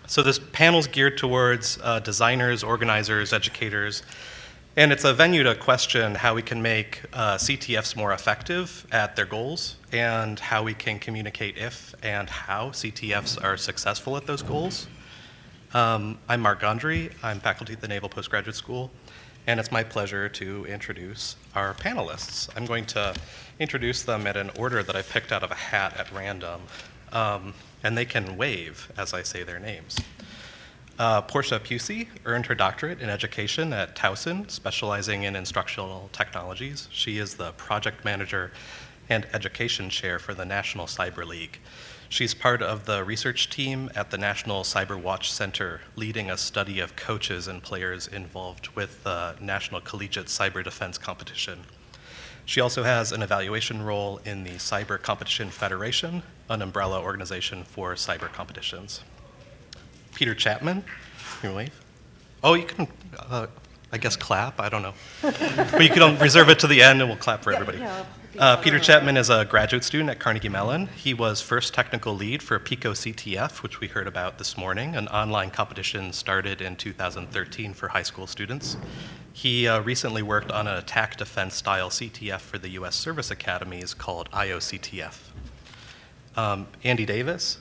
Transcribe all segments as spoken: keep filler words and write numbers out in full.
So this panel's geared towards uh, designers, organizers, educators, and it's a venue to question how we can make uh, C T Fs more effective at their goals and how we can communicate if and how C T Fs are successful at those goals. Um, I'm Mark Gondry. I'm faculty at the Naval Postgraduate School, and it's my pleasure to introduce our panelists. I'm going to introduce them in an order that I picked out of a hat at random, um, and they can wave as I say their names. Uh, Portia Pusey earned her doctorate in education at Towson, specializing in instructional technologies. She is the project manager and education chair for the National Cyber League. She's part of the research team at the National Cyber Watch Center, leading a study of coaches and players involved with the National Collegiate Cyber Defense Competition. She also has an evaluation role in the Cyber Competition Federation, an umbrella organization for cyber competitions. Peter Chapman, can you wave? Oh, you can, uh, I guess, clap. I don't know. But you can reserve it to the end and we'll clap for everybody. Uh, Peter Chapman is a graduate student at Carnegie Mellon. He was first technical lead for Pico C T F, which we heard about this morning, an online competition started in two thousand thirteen for high school students. He uh, recently worked on an attack defense style C T F for the U S Service Academies called I O C T F. Um, Andy Davis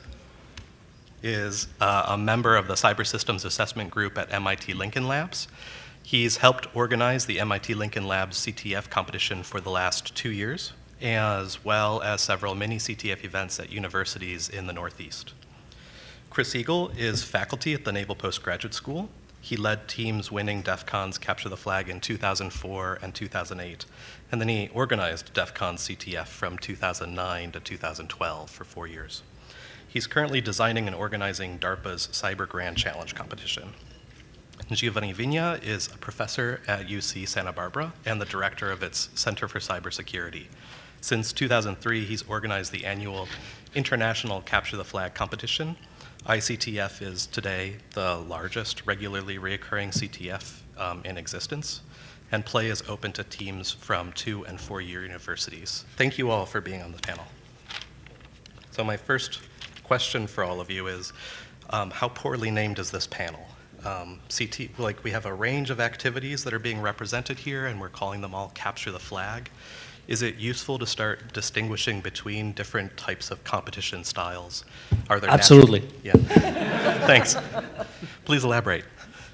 is uh, a member of the Cyber Systems Assessment Group at M I T Lincoln Labs. He's helped organize the M I T Lincoln Labs C T F competition for the last two years, as well as several mini C T F events at universities in the Northeast. Chris Eagle is faculty at the Naval Postgraduate School. He led teams winning DEF CON's Capture the Flag in two thousand four and two thousand eight, and then he organized DEF CON's C T F from two thousand nine to two thousand twelve for four years. He's currently designing and organizing DARPA's Cyber Grand Challenge competition. Giovanni Vigna is a professor at U C Santa Barbara and the director of its Center for Cybersecurity. Since two thousand three, he's organized the annual International Capture the Flag competition. I C T F is today the largest regularly reoccurring C T F um, in existence, and play is open to teams from two and four-year universities. Thank you all for being on the panel. So my first question for all of you is, um, how poorly named is this panel? Um, C T, like we have a range of activities that are being represented here, and we're calling them all Capture the Flag. Is it useful to start distinguishing between different types of competition styles? Are there Absolutely. Natural, yeah. Thanks. Please elaborate.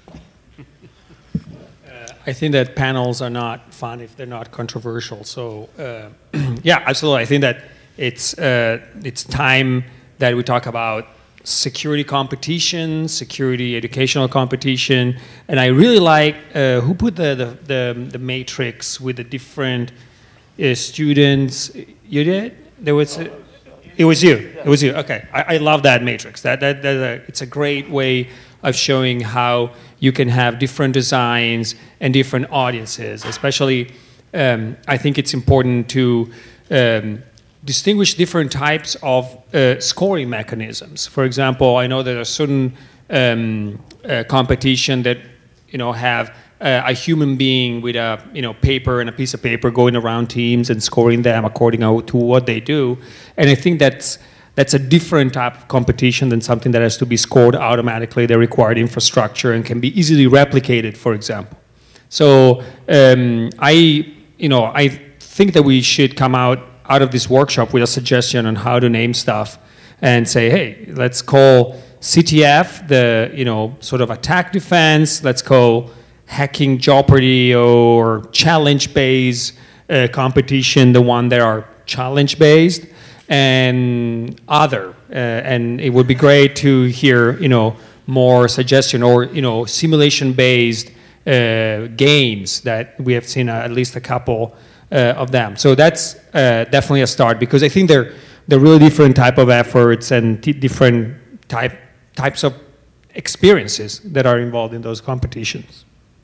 I think that panels are not fun if they're not controversial. So, uh, yeah, absolutely. I think that it's uh, it's time that we talk about security competition, security educational competition, and I really like uh, who put the, the the the matrix with the different uh, students. You did? There was. A, it was you. It was you. Okay. I, I love that matrix. That that, that a, it's a great way of showing how you can have different designs and different audiences. Especially, um, I think it's important to. Um, distinguish different types of uh, scoring mechanisms. For example, I know there are certain um, uh, competition that you know have uh, a human being with a you know paper and a piece of paper going around teams and scoring them according to what they do. And I think that's that's a different type of competition than something that has to be scored automatically. They require infrastructure and can be easily replicated, for example. So um, I you know I think that we should come out out of this workshop with a suggestion on how to name stuff and say, hey, let's call C T F the, you know, sort of attack defense. Let's call hacking Jeopardy or challenge-based uh, competition the one that are challenge-based and other. Uh, and it would be great to hear, you know, more suggestion or, you know, simulation-based uh, games that we have seen uh, at least a couple Uh, of them. So that's uh, definitely a start because I think they're they're really different type of efforts and t- different type types of experiences that are involved in those competitions.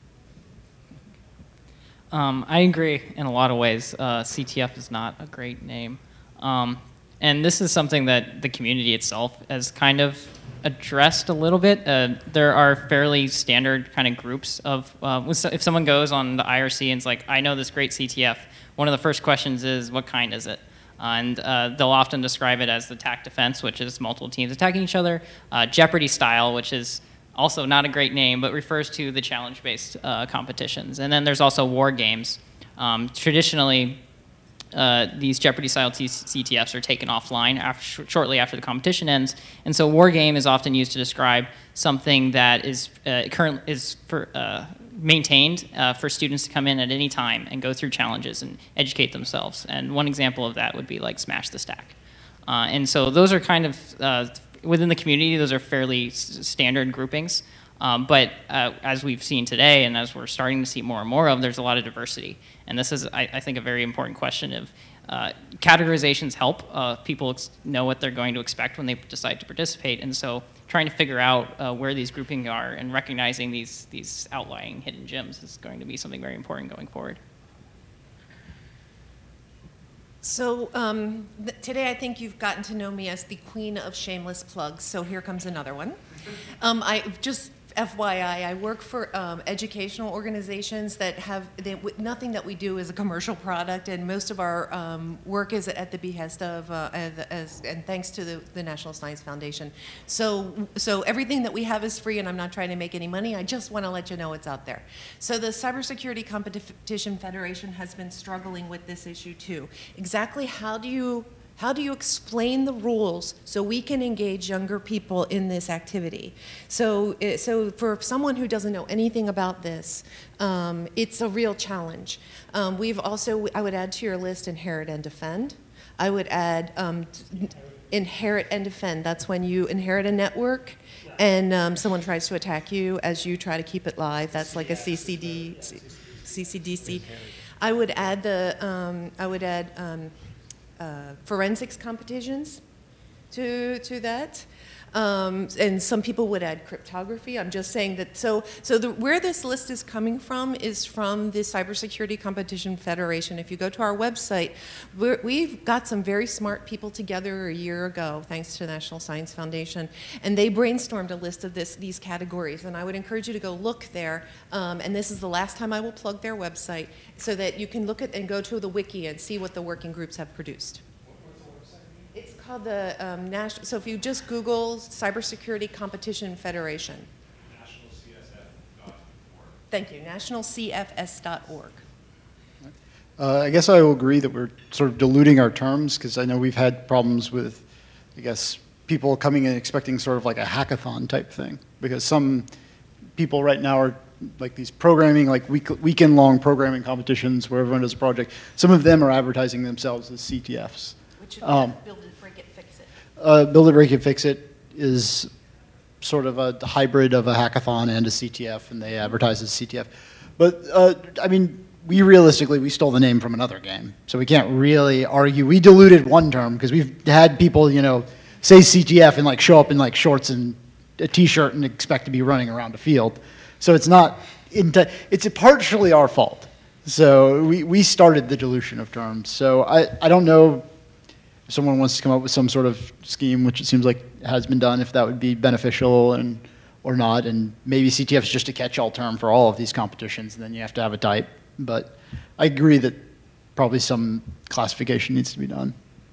Um, I agree in a lot of ways. Uh, C T F is not a great name, um, and this is something that the community itself has kind of addressed a little bit. Uh, there are fairly standard kind of groups of, uh, if someone goes on the I R C and is like, I know this great C T F, one of the first questions is, what kind is it? and uh, they'll often describe it as the attack defense, which is multiple teams attacking each other. Uh, Jeopardy style, which is also not a great name, but refers to the challenge-based uh, competitions. And then there's also war games. Um, traditionally, uh, these Jeopardy-style C T Fs are taken offline after, shortly after the competition ends. And so war game is often used to describe something that is uh, current is for uh, maintained uh, for students to come in at any time and go through challenges and educate themselves. And one example of that would be like Smash the Stack. Uh, and so those are kind of, uh, within the community, those are fairly s standard groupings. Um, but uh, as we've seen today, and as we're starting to see more and more of, there's a lot of diversity. And this is, I, I think, a very important question of uh, categorizations help uh, people ex know what they're going to expect when they decide to participate. And so trying to figure out uh, where these groupings are and recognizing these, these outlying hidden gems is going to be something very important going forward. So um, today I think you've gotten to know me as the queen of shameless plugs, so here comes another one. Um, I just F Y I, I work for um, educational organizations that have, they, nothing that we do is a commercial product, and most of our um, work is at the behest of, uh, as, and thanks to the, the National Science Foundation. So, so everything that we have is free, and I'm not trying to make any money, I just want to let you know it's out there. So the Cybersecurity Competition Federation has been struggling with this issue too. Exactly how do you How do you explain the rules so we can engage younger people in this activity? So, so for someone who doesn't know anything about this, um, it's a real challenge. Um, we've also, I would add to your list, inherit and defend. I would add um, inherit and defend. That's when you inherit a network and um, someone tries to attack you as you try to keep it live. That's like a C C D, C C D C. I would add the, um, I would add, um, Uh, forensics competitions to, to that. Um, and some people would add cryptography. I'm just saying that, so, so the, where this list is coming from is from the Cybersecurity Competition Federation. If you go to our website, we're, we've got some very smart people together a year ago, thanks to the National Science Foundation, and they brainstormed a list of this, these categories. And I would encourage you to go look there, um, and this is the last time I will plug their website, so that you can look at and go to the wiki and see what the working groups have produced. It's called the um, National, so if you just Google Cybersecurity Competition Federation. National C S F dot org. Thank you, national C F S dot org. Uh, I guess I will agree that we're sort of diluting our terms, because I know we've had problems with, I guess, people coming in expecting sort of like a hackathon type thing, because some people right now are like these programming, like week, weekend-long programming competitions where everyone does a project. Some of them are advertising themselves as C T Fs. Which Um, build it, break it, fix it. Uh, Build it, break it, fix it is sort of a hybrid of a hackathon and a C T F, and they advertise as C T F. But, uh, I mean, we realistically, we stole the name from another game, so we can't really argue. We diluted one term, because we've had people, you know, say C T F and like show up in like shorts and a t-shirt and expect to be running around a field. So it's not, it's partially our fault. So we, we started the dilution of terms. So I, I don't know if someone wants to come up with some sort of scheme, which it seems like has been done, if that would be beneficial and or not. And maybe C T F is just a catch-all term for all of these competitions, and then you have to have a type. But I agree that probably some classification needs to be done.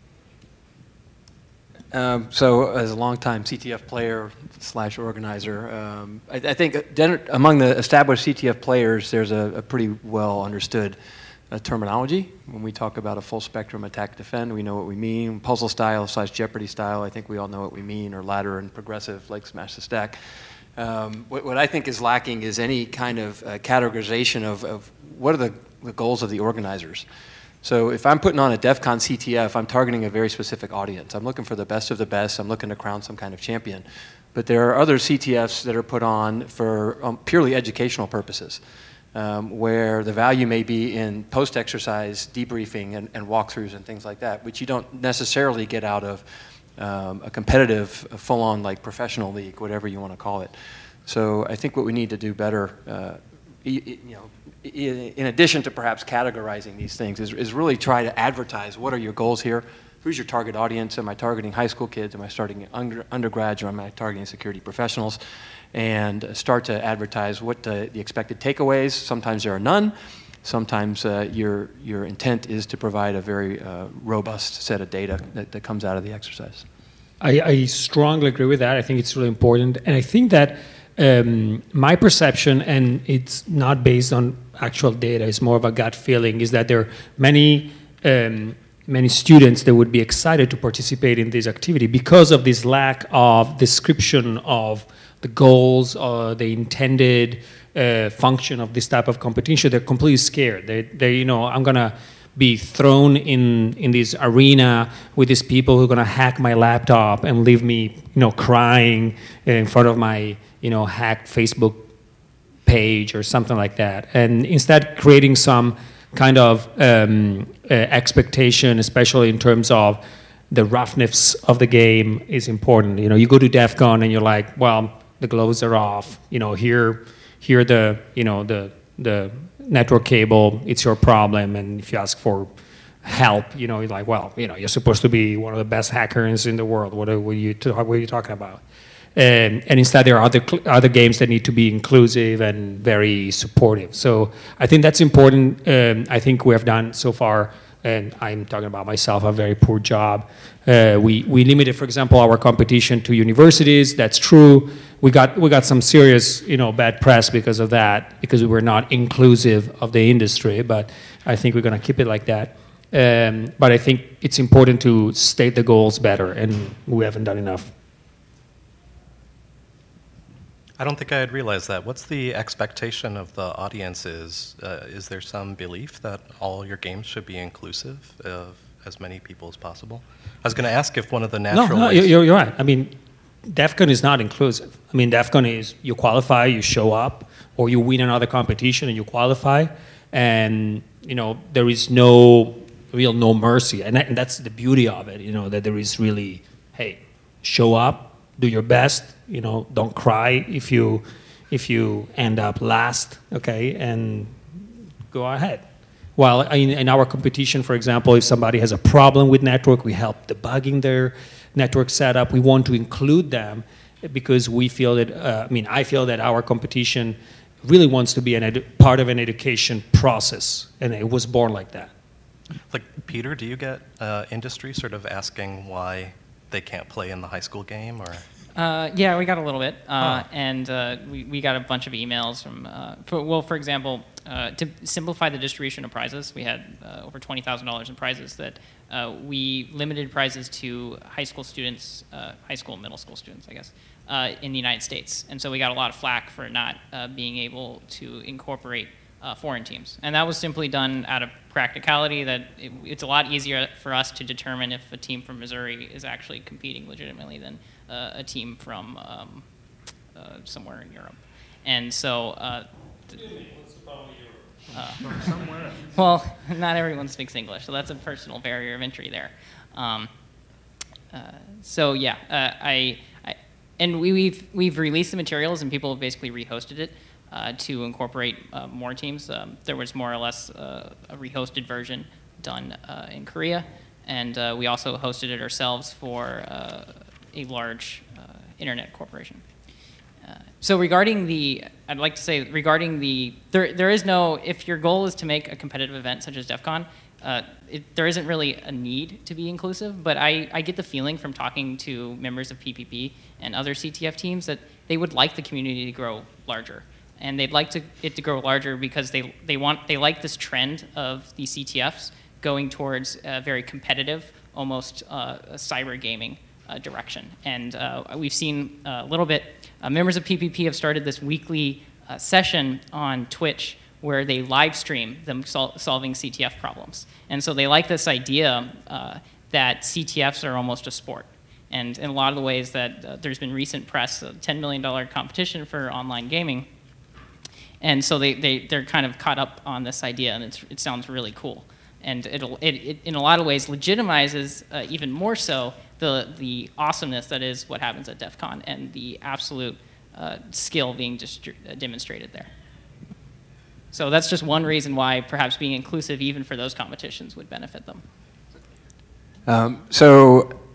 Um, so as a longtime C T F player slash organizer, um, I, I think among the established C T F players, there's a, a pretty well understood uh, terminology. When we talk about a full spectrum attack defend, we know what we mean. Puzzle style slash Jeopardy style, I think we all know what we mean, or ladder and progressive like Smash the Stack. Um, what, what I think is lacking is any kind of uh, categorization of, of what are the, the goals of the organizers. So if I'm putting on a DEF CON C T F, I'm targeting a very specific audience. I'm looking for the best of the best. I'm looking to crown some kind of champion. But there are other C T Fs that are put on for um, purely educational purposes, um, where the value may be in post-exercise debriefing and, and walkthroughs and things like that, which you don't necessarily get out of um, a competitive, full-on like professional league, whatever you want to call it. So I think what we need to do better, uh, you know, in addition to perhaps categorizing these things, is, is really try to advertise what are your goals here, who's your target audience, am I targeting high school kids, am I starting under, undergrads, or am I targeting security professionals, and start to advertise what the, the expected takeaways, sometimes there are none, sometimes uh, your, your intent is to provide a very uh, robust set of data that, that comes out of the exercise. I, I strongly agree with that. I think it's really important. And I think that um, my perception, and it's not based on actual data, it's more of a gut feeling, is that there are many, um, many students that would be excited to participate in this activity because of this lack of description of the goals or the intended uh, function of this type of competition. They're completely scared. They, they you know, I'm gonna be thrown in in this arena with these people who are gonna hack my laptop and leave me, you know, crying in front of my, you know, hacked Facebook page or something like that. And instead, creating some kind of um, uh, expectation, especially in terms of the roughness of the game, is important. You know, you go to DEF CON and you're like, well, the gloves are off. You know, here, here the, you know, the the network cable, it's your problem. And if you ask for help, you know, you're like, well, you know, you're supposed to be one of the best hackers in the world. What are, what are you, what are you talking about? And, and instead, there are other other games that need to be inclusive and very supportive. So I think that's important. Um, I think we have done so far, and I'm talking about myself, a very poor job. Uh, we we limited, for example, our competition to universities. That's true. We got we got some serious, you know, bad press because of that, because we were not inclusive of the industry. But I think we're going to keep it like that. Um, but I think it's important to state the goals better, and we haven't done enough. I don't think I had realized that. What's the expectation of the audience is? Uh, is there some belief that all your games should be inclusive of as many people as possible? I was going to ask if one of the natural No, no, ways... you're, you're right. I mean, DEF CON is not inclusive. I mean, DEF CON is you qualify, you show up, or you win another competition and you qualify, and, you know, there is no real no mercy. And, that, and that's the beauty of it, you know, that there is really, hey, show up, do your best, you know, don't cry if you if you end up last, okay, and go ahead. While in, in our competition, for example, if somebody has a problem with network, we help debugging their network setup. We want to include them because we feel that, uh, I mean, I feel that our competition really wants to be an edu- part of an education process, and it was born like that. Like, Peter, do you get uh, industry sort of asking why they can't play in the high school game, or? Uh, yeah, we got a little bit, uh, Huh. and uh, we, we got a bunch of emails from, uh, for, well, for example, uh, to simplify the distribution of prizes, we had uh, over twenty thousand dollars in prizes that uh, we limited prizes to high school students, uh, high school and middle school students, I guess, uh, in the United States. And so we got a lot of flack for not uh, being able to incorporate uh, foreign teams. And that was simply done out of practicality, that it, it's a lot easier for us to determine if a team from Missouri is actually competing legitimately than uh, a team from um, uh, somewhere in Europe. And so, uh, uh, well, not everyone speaks English, so that's a personal barrier of entry there. Um, uh, so yeah, uh, I, I and we, we've we've released the materials, and people have basically rehosted it uh, to incorporate uh, more teams. Um, there was more or less uh, a rehosted version done uh, in Korea, and uh, we also hosted it ourselves for uh, a large uh, internet corporation. Uh, so regarding the, I'd like to say regarding the, there, there is no, if your goal is to make a competitive event such as DEF CON, uh, it, there isn't really a need to be inclusive, but I, I get the feeling from talking to members of P P P and other C T F teams that they would like the community to grow larger. And they'd like to, it to grow larger because they, they want, they like this trend of the C T Fs going towards a very competitive, almost uh, cyber gaming uh, direction. And uh, we've seen a little bit, uh, members of P P P have started this weekly uh, session on Twitch where they live stream them sol solving C T F problems. And so they like this idea uh, that C T Fs are almost a sport. And in a lot of the ways that uh, there's been recent press, a ten million dollar competition for online gaming. And so they, they, they're kind of caught up on this idea, and it's, it sounds really cool. And it'll, it, it, in a lot of ways, legitimizes uh, even more so the, the awesomeness that is what happens at DEF CON and the absolute uh, skill being uh, demonstrated there. So that's just one reason why perhaps being inclusive even for those competitions would benefit them. Um, so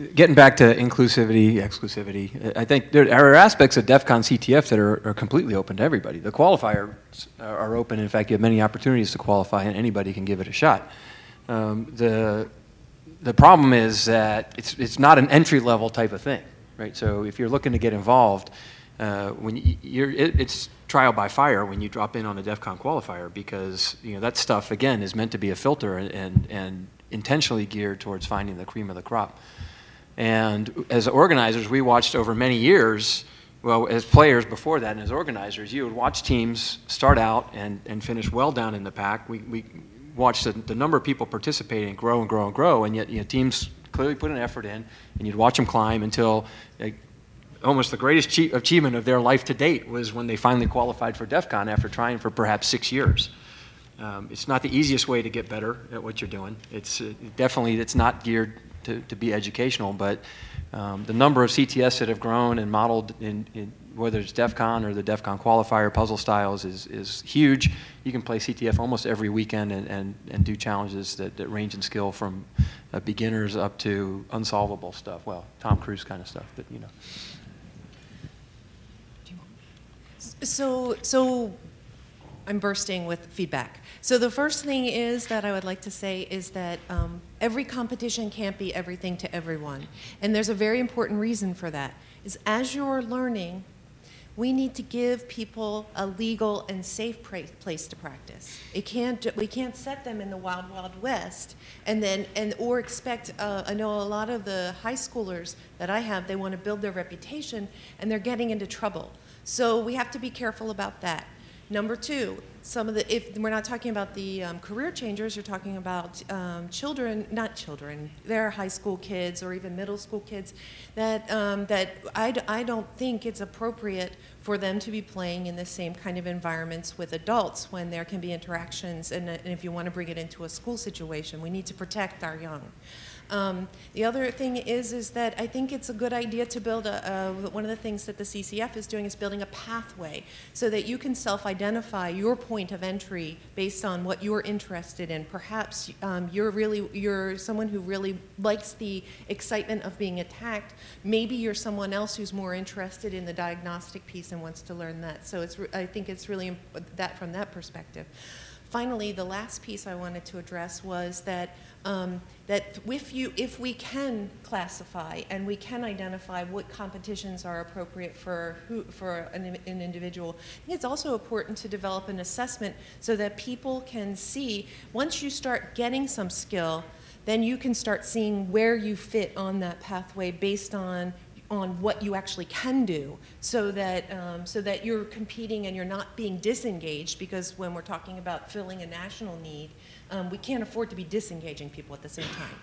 getting back to inclusivity, exclusivity, I think there are aspects of DEF CON C T F that are, are completely open to everybody. The qualifiers are open. In fact, you have many opportunities to qualify, and anybody can give it a shot. Um, the the problem is that it's it's not an entry level type of thing, right? So if you're looking to get involved, uh, when you, you're it, it's trial by fire when you drop in on the DEF CON qualifier, because you know that stuff again is meant to be a filter and and, and intentionally geared towards finding the cream of the crop. And as organizers, we watched over many years, well, as players before that and as organizers, you would watch teams start out and, and finish well down in the pack. We, we watched the, the number of people participating grow and grow and grow, and yet you know, teams clearly put an effort in, and you'd watch them climb until like, almost the greatest achievement of their life to date was when they finally qualified for DEF CON after trying for perhaps six years. Um, it's not the easiest way to get better at what you're doing. It's uh, definitely, it's not geared to, to be educational, but um, the number of C T S that have grown and modeled in, in whether it's DEF CON or the DEF CON qualifier puzzle styles is, is huge. You can play C T F almost every weekend and, and, and do challenges that, that range in skill from uh, beginners up to unsolvable stuff. Well, Tom Cruise kind of stuff, but you know. So, so I'm bursting with feedback. So the first thing is that I would like to say is that um, every competition can't be everything to everyone. And there's a very important reason for that, is as you're learning, we need to give people a legal and safe place to practice. It can't, we can't set them in the wild, wild west and then, and, or expect, uh, I know a lot of the high schoolers that I have, they want to build their reputation and they're getting into trouble. So we have to be careful about that. Number two, some of the, if we're not talking about the um, career changers, you're talking about um, children, not children, they're high school kids or even middle school kids that, um, that I, I don't think it's appropriate for them to be playing in the same kind of environments with adults when there can be interactions, and, and if you want to bring it into a school situation, we need to protect our young. Um, the other thing is, is that I think it's a good idea to build a, a, one of the things that the C C F is doing is building a pathway so that you can self-identify your point of entry based on what you're interested in. Perhaps um, you're really, you're someone who really likes the excitement of being attacked. Maybe you're someone else who's more interested in the diagnostic piece and wants to learn that. So it's, I think it's really imp- that from that perspective. Finally, the last piece I wanted to address was that um, that if you if we can classify and we can identify what competitions are appropriate for who for an, an individual, I think it's also important to develop an assessment so that people can see once you start getting some skill, then you can start seeing where you fit on that pathway based on on what you actually can do, so that um, so that you're competing and you're not being disengaged, because when we're talking about filling a national need, um, we can't afford to be disengaging people at the same time.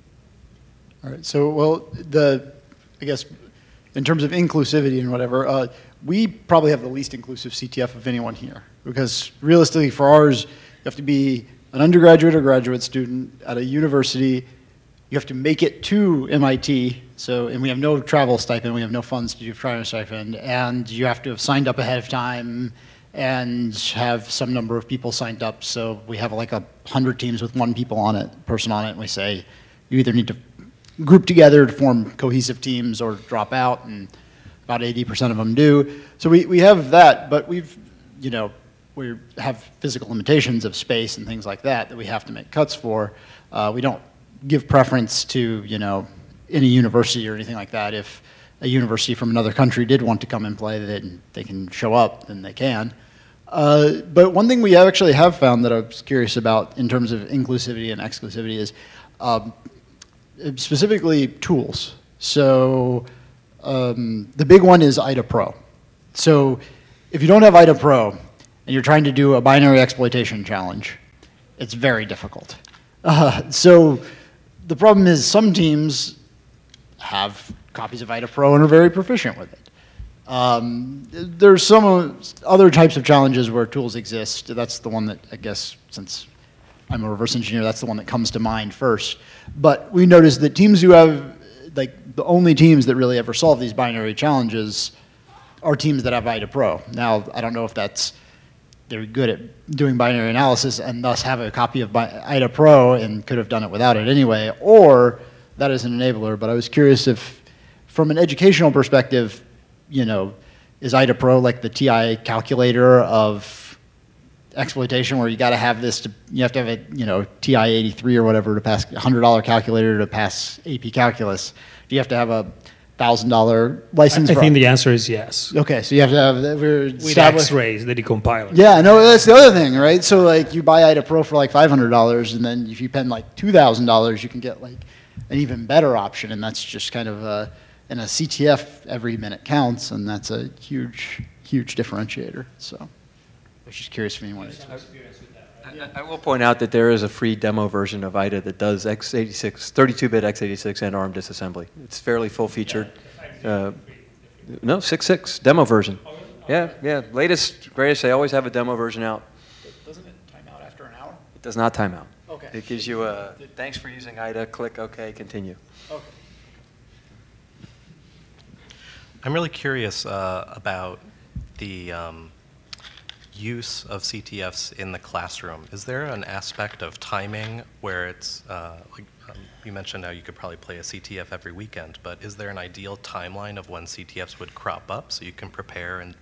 All right, so well, the, I guess, in terms of inclusivity and whatever, uh, we probably have the least inclusive C T F of anyone here, because realistically for ours, you have to be an undergraduate or graduate student at a university. You have to make it to M I T, so, and we have no travel stipend, we have no funds to do travel stipend, and you have to have signed up ahead of time and have some number of people signed up. So we have like a hundred teams with one people on it, person on it, and we say you either need to group together to form cohesive teams or drop out, and about eighty percent of them do. So we, we have that, but we've, you know, we have physical limitations of space and things like that that we have to make cuts for. Uh, we don't give preference to, you know, any university or anything like that. If a university from another country did want to come and play, then they can show up, then they can. Uh, but one thing we actually have found that I was curious about in terms of inclusivity and exclusivity is um, specifically tools. So um, the big one is I D A Pro. So if you don't have I D A Pro and you're trying to do a binary exploitation challenge, it's very difficult. Uh, so the problem is some teams have copies of I D A Pro and are very proficient with it. Um, there's some other types of challenges where tools exist. That's the one that, I guess, since I'm a reverse engineer, that's the one that comes to mind first. But we noticed that teams who have, like, the only teams that really ever solve these binary challenges are teams that have I D A Pro. Now, I don't know if that's, they're good at doing binary analysis and thus have a copy of I D A Pro and could have done it without it anyway, or that is an enabler, but I was curious if, from an educational perspective, you know, is I D A Pro like the T I calculator of exploitation, where you got to have this, to, you have to have a, you know, T I eighty-three or whatever to pass, a one hundred dollar calculator to pass A P Calculus? Do you have to have a one thousand dollar license? I for think the answer is yes. Okay, so you have to have, we're With established- X-rays, the decompiler. Yeah, no, that's the other thing, right? So like you buy I D A Pro for like five hundred dollars, and then if you spend like two thousand dollars, you can get like an even better option, and that's just kind of a, in a C T F, every minute counts, and that's a huge, huge differentiator. So I was just curious if anyone is. I, I will point out that there is a free demo version of I D A that does x eighty-six, thirty-two bit x eighty-six and ARM disassembly. It's fairly full-featured. Uh, no, six point six, demo version. Yeah, yeah, latest, greatest, they always have a demo version out. Doesn't it time out after an hour? It does not time out. Okay. It gives you a, thanks for using I D A, click OK, continue. Okay. I'm really curious uh, about the um, use of C T Fs in the classroom. Is there an aspect of timing where it's, uh, like um, you mentioned how you could probably play a C T F every weekend, but is there an ideal timeline of when C T Fs would crop up so you can prepare and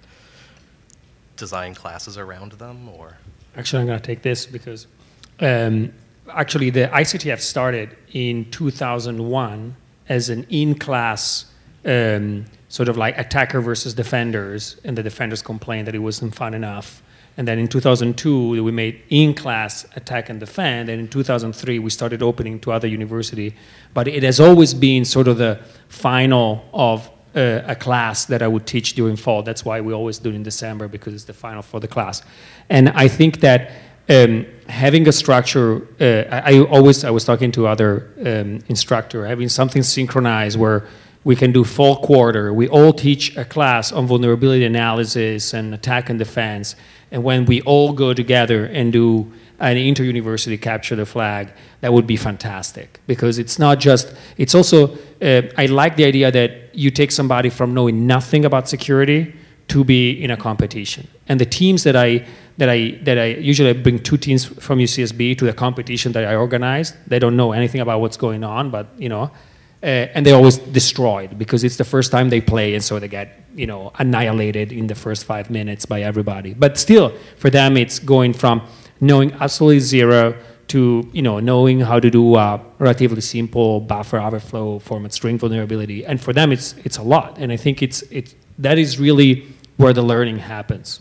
design classes around them? Or Actually, I'm going to take this because um, actually the I C T F started in two thousand one as an in-class um, sort of like attacker versus defenders, and the defenders complained that it wasn't fun enough. And then in two thousand two, we made in-class attack and defend, and in two thousand three, we started opening to other university. But it has always been sort of the final of uh, a class that I would teach during fall. That's why we always do it in December, because it's the final for the class. And I think that um, having a structure, uh, I, I always, I was talking to other um, instructor, having something synchronized where we can do fall quarter. We all teach a class on vulnerability analysis and attack and defense. And when we all go together and do an inter-university capture the flag, that would be fantastic. Because it's not just, it's also, uh, I like the idea that you take somebody from knowing nothing about security to be in a competition. And the teams that I, that I, that I usually bring two teams from U C S B to the competition that I organize, they don't know anything about what's going on, but you know, Uh, and they're always destroyed because it's the first time they play, and so they get, you know, annihilated in the first five minutes by everybody. But still, for them, it's going from knowing absolutely zero to, you know, knowing how to do a relatively simple buffer overflow format string vulnerability. And for them, it's it's a lot. And I think it's it's that is really where the learning happens.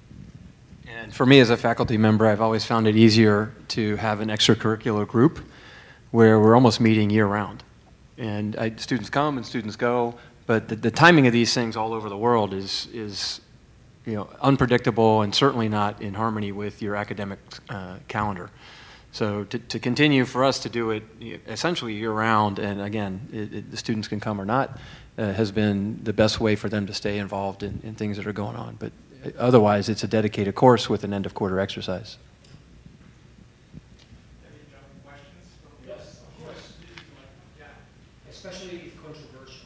And for me as a faculty member, I've always found it easier to have an extracurricular group where we're almost meeting year-round. And I, students come and students go, but the, the timing of these things all over the world is, is you know, unpredictable and certainly not in harmony with your academic uh, calendar. So to, to continue for us to do it essentially year-round, and again, it, it, the students can come or not, uh, has been the best way for them to stay involved in, in things that are going on. But otherwise, it's a dedicated course with an end-of-quarter exercise. Especially if controversial.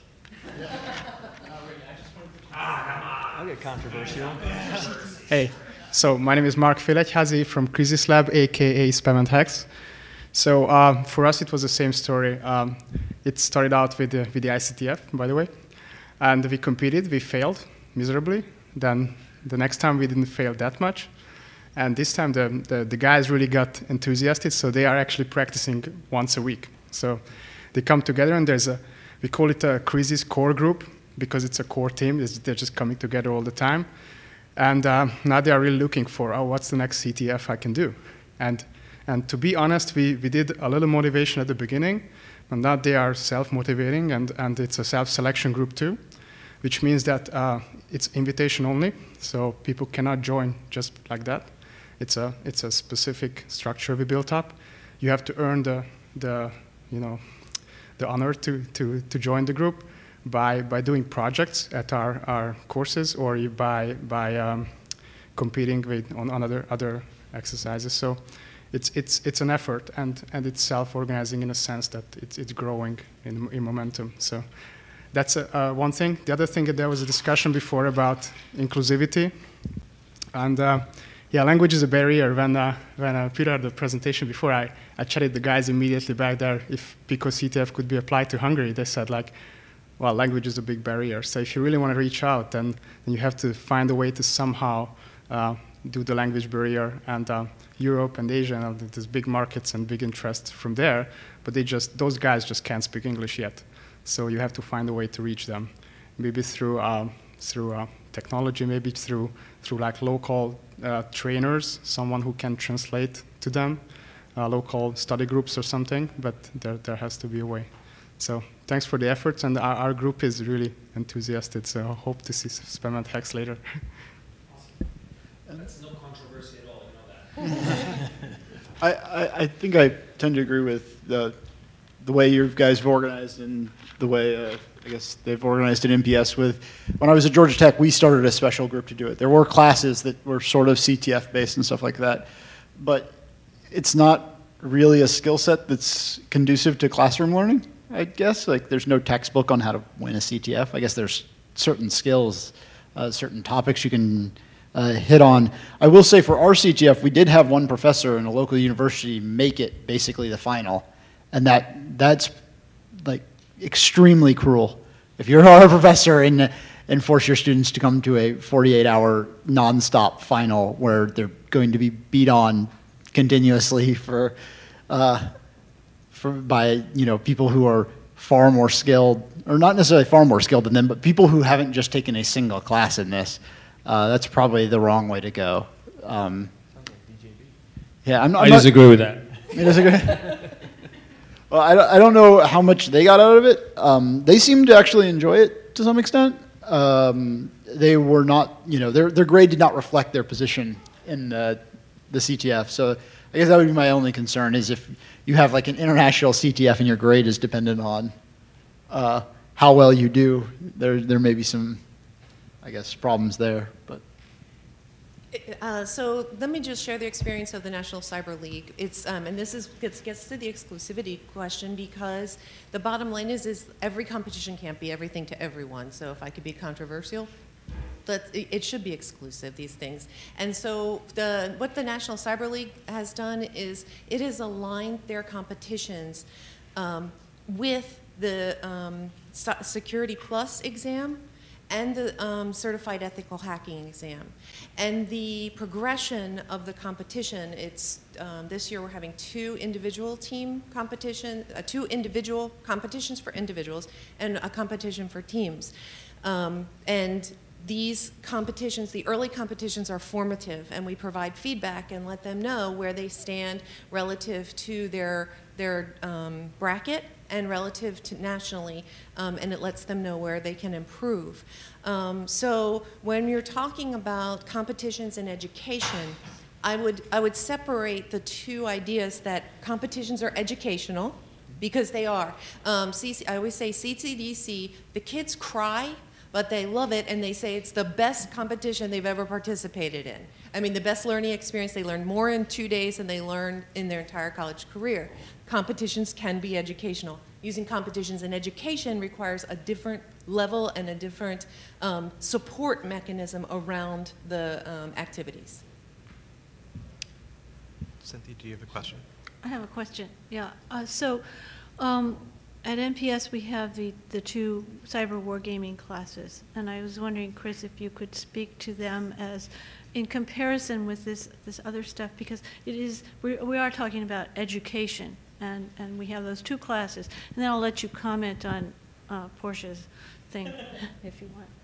I'll get controversial. Hey, so my name is Mark Félegyházi from Crisis Lab, aka Spam and Hex. So uh, for us, it was the same story. Um, it started out with the, with the I C T F, by the way, and we competed. We failed miserably. Then the next time we didn't fail that much, and this time the, the, the guys really got enthusiastic, so they are actually practicing once a week. So they come together, and there's a, we call it a Crisis core group because it's a core team. It's, they're just coming together all the time. And uh, now they are really looking for, oh, what's the next C T F I can do? And and to be honest, we, we did a little motivation at the beginning, but now they are self-motivating, and, and it's a self-selection group too, which means that uh, it's invitation only, so people cannot join just like that. It's a, it's a specific structure we built up. You have to earn the, the you know, the honor to, to, to join the group by, by doing projects at our, our courses, or by, by um, competing with, on, on other, other exercises. So it's, it's, it's an effort, and, and it's self-organizing in a sense that it's, it's growing in, in momentum. So that's a, uh, one thing. The other thing, there was a discussion before about inclusivity. And uh, yeah, language is a barrier. When uh, when uh, Peter had the presentation before, I, I chatted the guys immediately back there if Pico C T F could be applied to Hungary. They said like, well, language is a big barrier. So if you really want to reach out, then, then you have to find a way to somehow uh, do the language barrier. And uh, Europe and Asia, and there's big markets and big interest from there, but they just those guys just can't speak English yet. So you have to find a way to reach them, maybe through uh, through uh, technology, maybe through through like local uh, trainers, someone who can translate to them, uh, local study groups or something. But there there has to be a way. So thanks for the efforts, and our, our group is really enthusiastic. So I hope to see Spam and Hex later. That's no controversy at all. You know that. I, I, I think I tend to agree with the the way you guys have organized and the way uh, I guess they've organized at N P S. With when I was at Georgia Tech, we started a special group to do it. There were classes that were sort of C T F based and stuff like that, but it's not really a skill set that's conducive to classroom learning, I guess. Like there's no textbook on how to win a C T F. I guess there's certain skills, uh, certain topics you can uh, hit on. I will say for our C T F, we did have one professor in a local university make it basically the final. And that that's like extremely cruel. If you're a professor and, and force your students to come to a forty-eight hour nonstop final where they're going to be beat on continuously for, uh, for by you know people who are far more skilled, or not necessarily far more skilled than them, but people who haven't just taken a single class in this, uh, that's probably the wrong way to go. Um, yeah, I'm not. I'm I disagree with that. You disagree? Well, I don't, I don't know how much they got out of it. Um, they seemed to actually enjoy it to some extent. Um, they were not, you know, their their grade did not reflect their position in the, the C T F. So I guess that would be my only concern is if you have like an international C T F and your grade is dependent on uh, how well you do, there there may be some, I guess, problems there. But. Uh, so let me just share the experience of the National Cyber League. It's um, and this is gets, gets to the exclusivity question because the bottom line is is every competition can't be everything to everyone. So if I could be controversial, that it should be exclusive, these things. And so the what the National Cyber League has done is it has aligned their competitions um, with the um, Security Plus exam and the um, Certified Ethical Hacking exam. And the progression of the competition, it's, um, this year we're having two individual team competition, uh, two individual competitions for individuals and a competition for teams. Um, and these competitions, the early competitions are formative, and we provide feedback and let them know where they stand relative to their, their um, bracket and relative to nationally, um, and it lets them know where they can improve. Um, so when you're talking about competitions in education, I would, I would separate the two ideas that competitions are educational, because they are. Um, C C, I always say C C D C, the kids cry, but they love it, and they say it's the best competition they've ever participated in. I mean, the best learning experience. They learned more in two days than they learned in their entire college career. Competitions can be educational. Using competitions in education requires a different level and a different um, support mechanism around the um, activities. Cynthia, do you have a question? I have a question. Yeah. Uh, so um, at N P S we have the, the two cyber wargaming classes, and I was wondering, Chris, if you could speak to them as in comparison with this this other stuff, because it is we we are talking about education, and and we have those two classes, and then I'll let you comment on uh, Portia's thing if you want.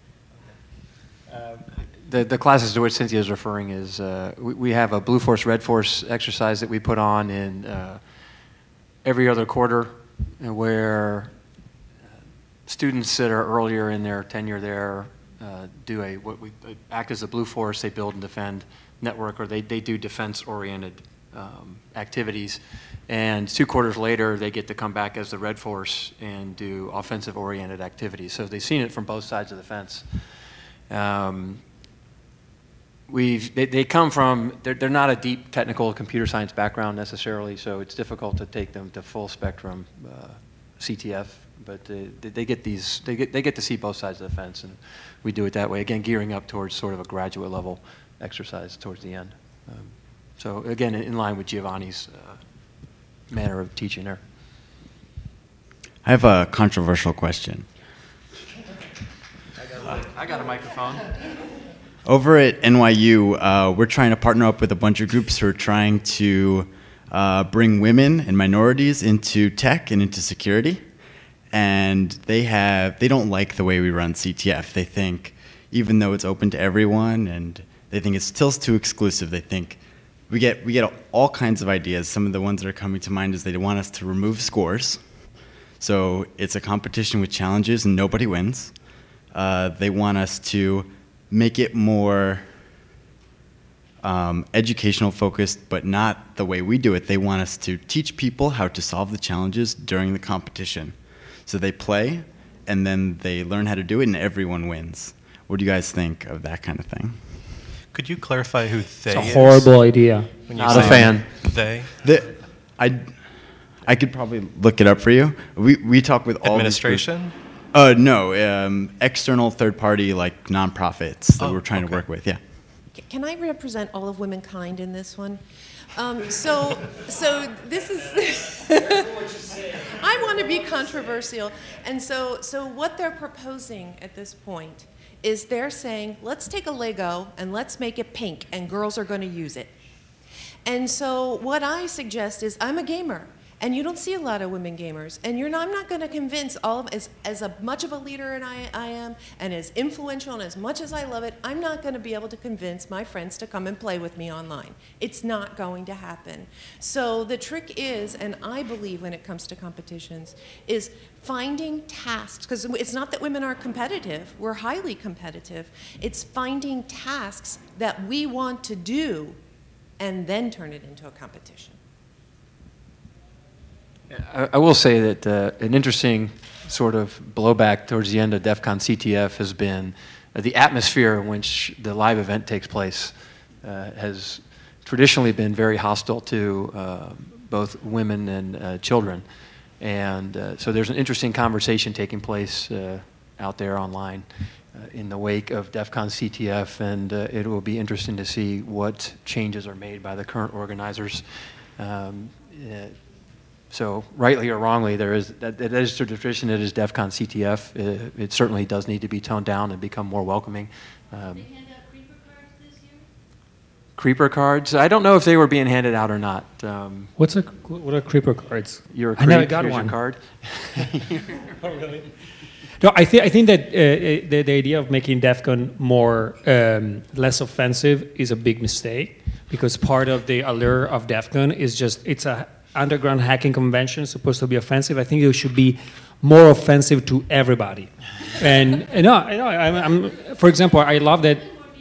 The, the classes to which Cynthia is referring is, uh, we, we have a Blue Force, Red Force exercise that we put on in uh, every other quarter, where students that are earlier in their tenure there uh, do a, what we act as a Blue Force, they build and defend network, or they, they do defense-oriented um, activities. And two quarters later, they get to come back as the Red Force and do offensive-oriented activities. So they've seen it from both sides of the fence. Um, we've, they, they come from, they're, they're not a deep technical computer science background necessarily, so it's difficult to take them to full spectrum uh, C T F, but uh, they, they get these, they get, they get to see both sides of the fence, and we do it that way, again, gearing up towards sort of a graduate level exercise towards the end. Um, so again, in line with Giovanni's uh, manner of teaching there. I have a controversial question. I got a microphone. Over at N Y U, uh, we're trying to partner up with a bunch of groups who are trying to uh, bring women and minorities into tech and into security. And they have they don't like the way we run C T F. They think, even though it's open to everyone, and they think it's still too exclusive, they think we get we get all kinds of ideas. Some of the ones that are coming to mind is they want us to remove scores. So it's a competition with challenges and nobody wins. Uh, they want us to make it more um, educational focused, but not the way we do it. They want us to teach people how to solve the challenges during the competition. So they play, and then they learn how to do it, and everyone wins. What do you guys think of that kind of thing? Could you clarify who they It's a is? horrible idea. When you Not a say fan. They? The, I, I could probably look it up for you. We, we talk with all these groups. Administration? Uh, no, um, external third-party, like, nonprofits that Oh, we're trying okay. to work with, yeah. C- Can I represent all of womankind in this one? Um, so, so this is. I want to be controversial, and so, so what they're proposing at this point is they're saying, let's take a Lego and let's make it pink, and girls are going to use it. And so, what I suggest is, I'm a gamer. And you don't see a lot of women gamers. And you're not, I'm not going to convince all of, as, as a, much of a leader and I, I am, and as influential and as much as I love it, I'm not going to be able to convince my friends to come and play with me online. It's not going to happen. So the trick is, and I believe when it comes to competitions, is finding tasks, because it's not that women are competitive, we're highly competitive. It's finding tasks that we want to do and then turn it into a competition. I, I will say that uh, an interesting sort of blowback towards the end of DEF CON C T F has been uh, the atmosphere in which the live event takes place uh, has traditionally been very hostile to uh, both women and uh, children. And uh, so there's an interesting conversation taking place uh, out there online uh, in the wake of DEF CON C T F, and uh, it will be interesting to see what changes are made by the current organizers. Um, uh, So rightly or wrongly, there is that, that is the tradition. It is DEF CON C T F. It, it certainly does need to be toned down and become more welcoming. Um, They hand out creeper cards this year? creeper cards. I don't know if they were being handed out or not. Um, What's a what are creeper cards? you're a I never creep, got here's one. your card. No, I think I think that uh, the, the idea of making DEF CON more um, less offensive is a big mistake, because part of the allure of DEF CON is just it's a underground hacking convention supposed to be offensive. I think it should be more offensive to everybody. And, and no, I know, I'm, I'm, for example, I love that.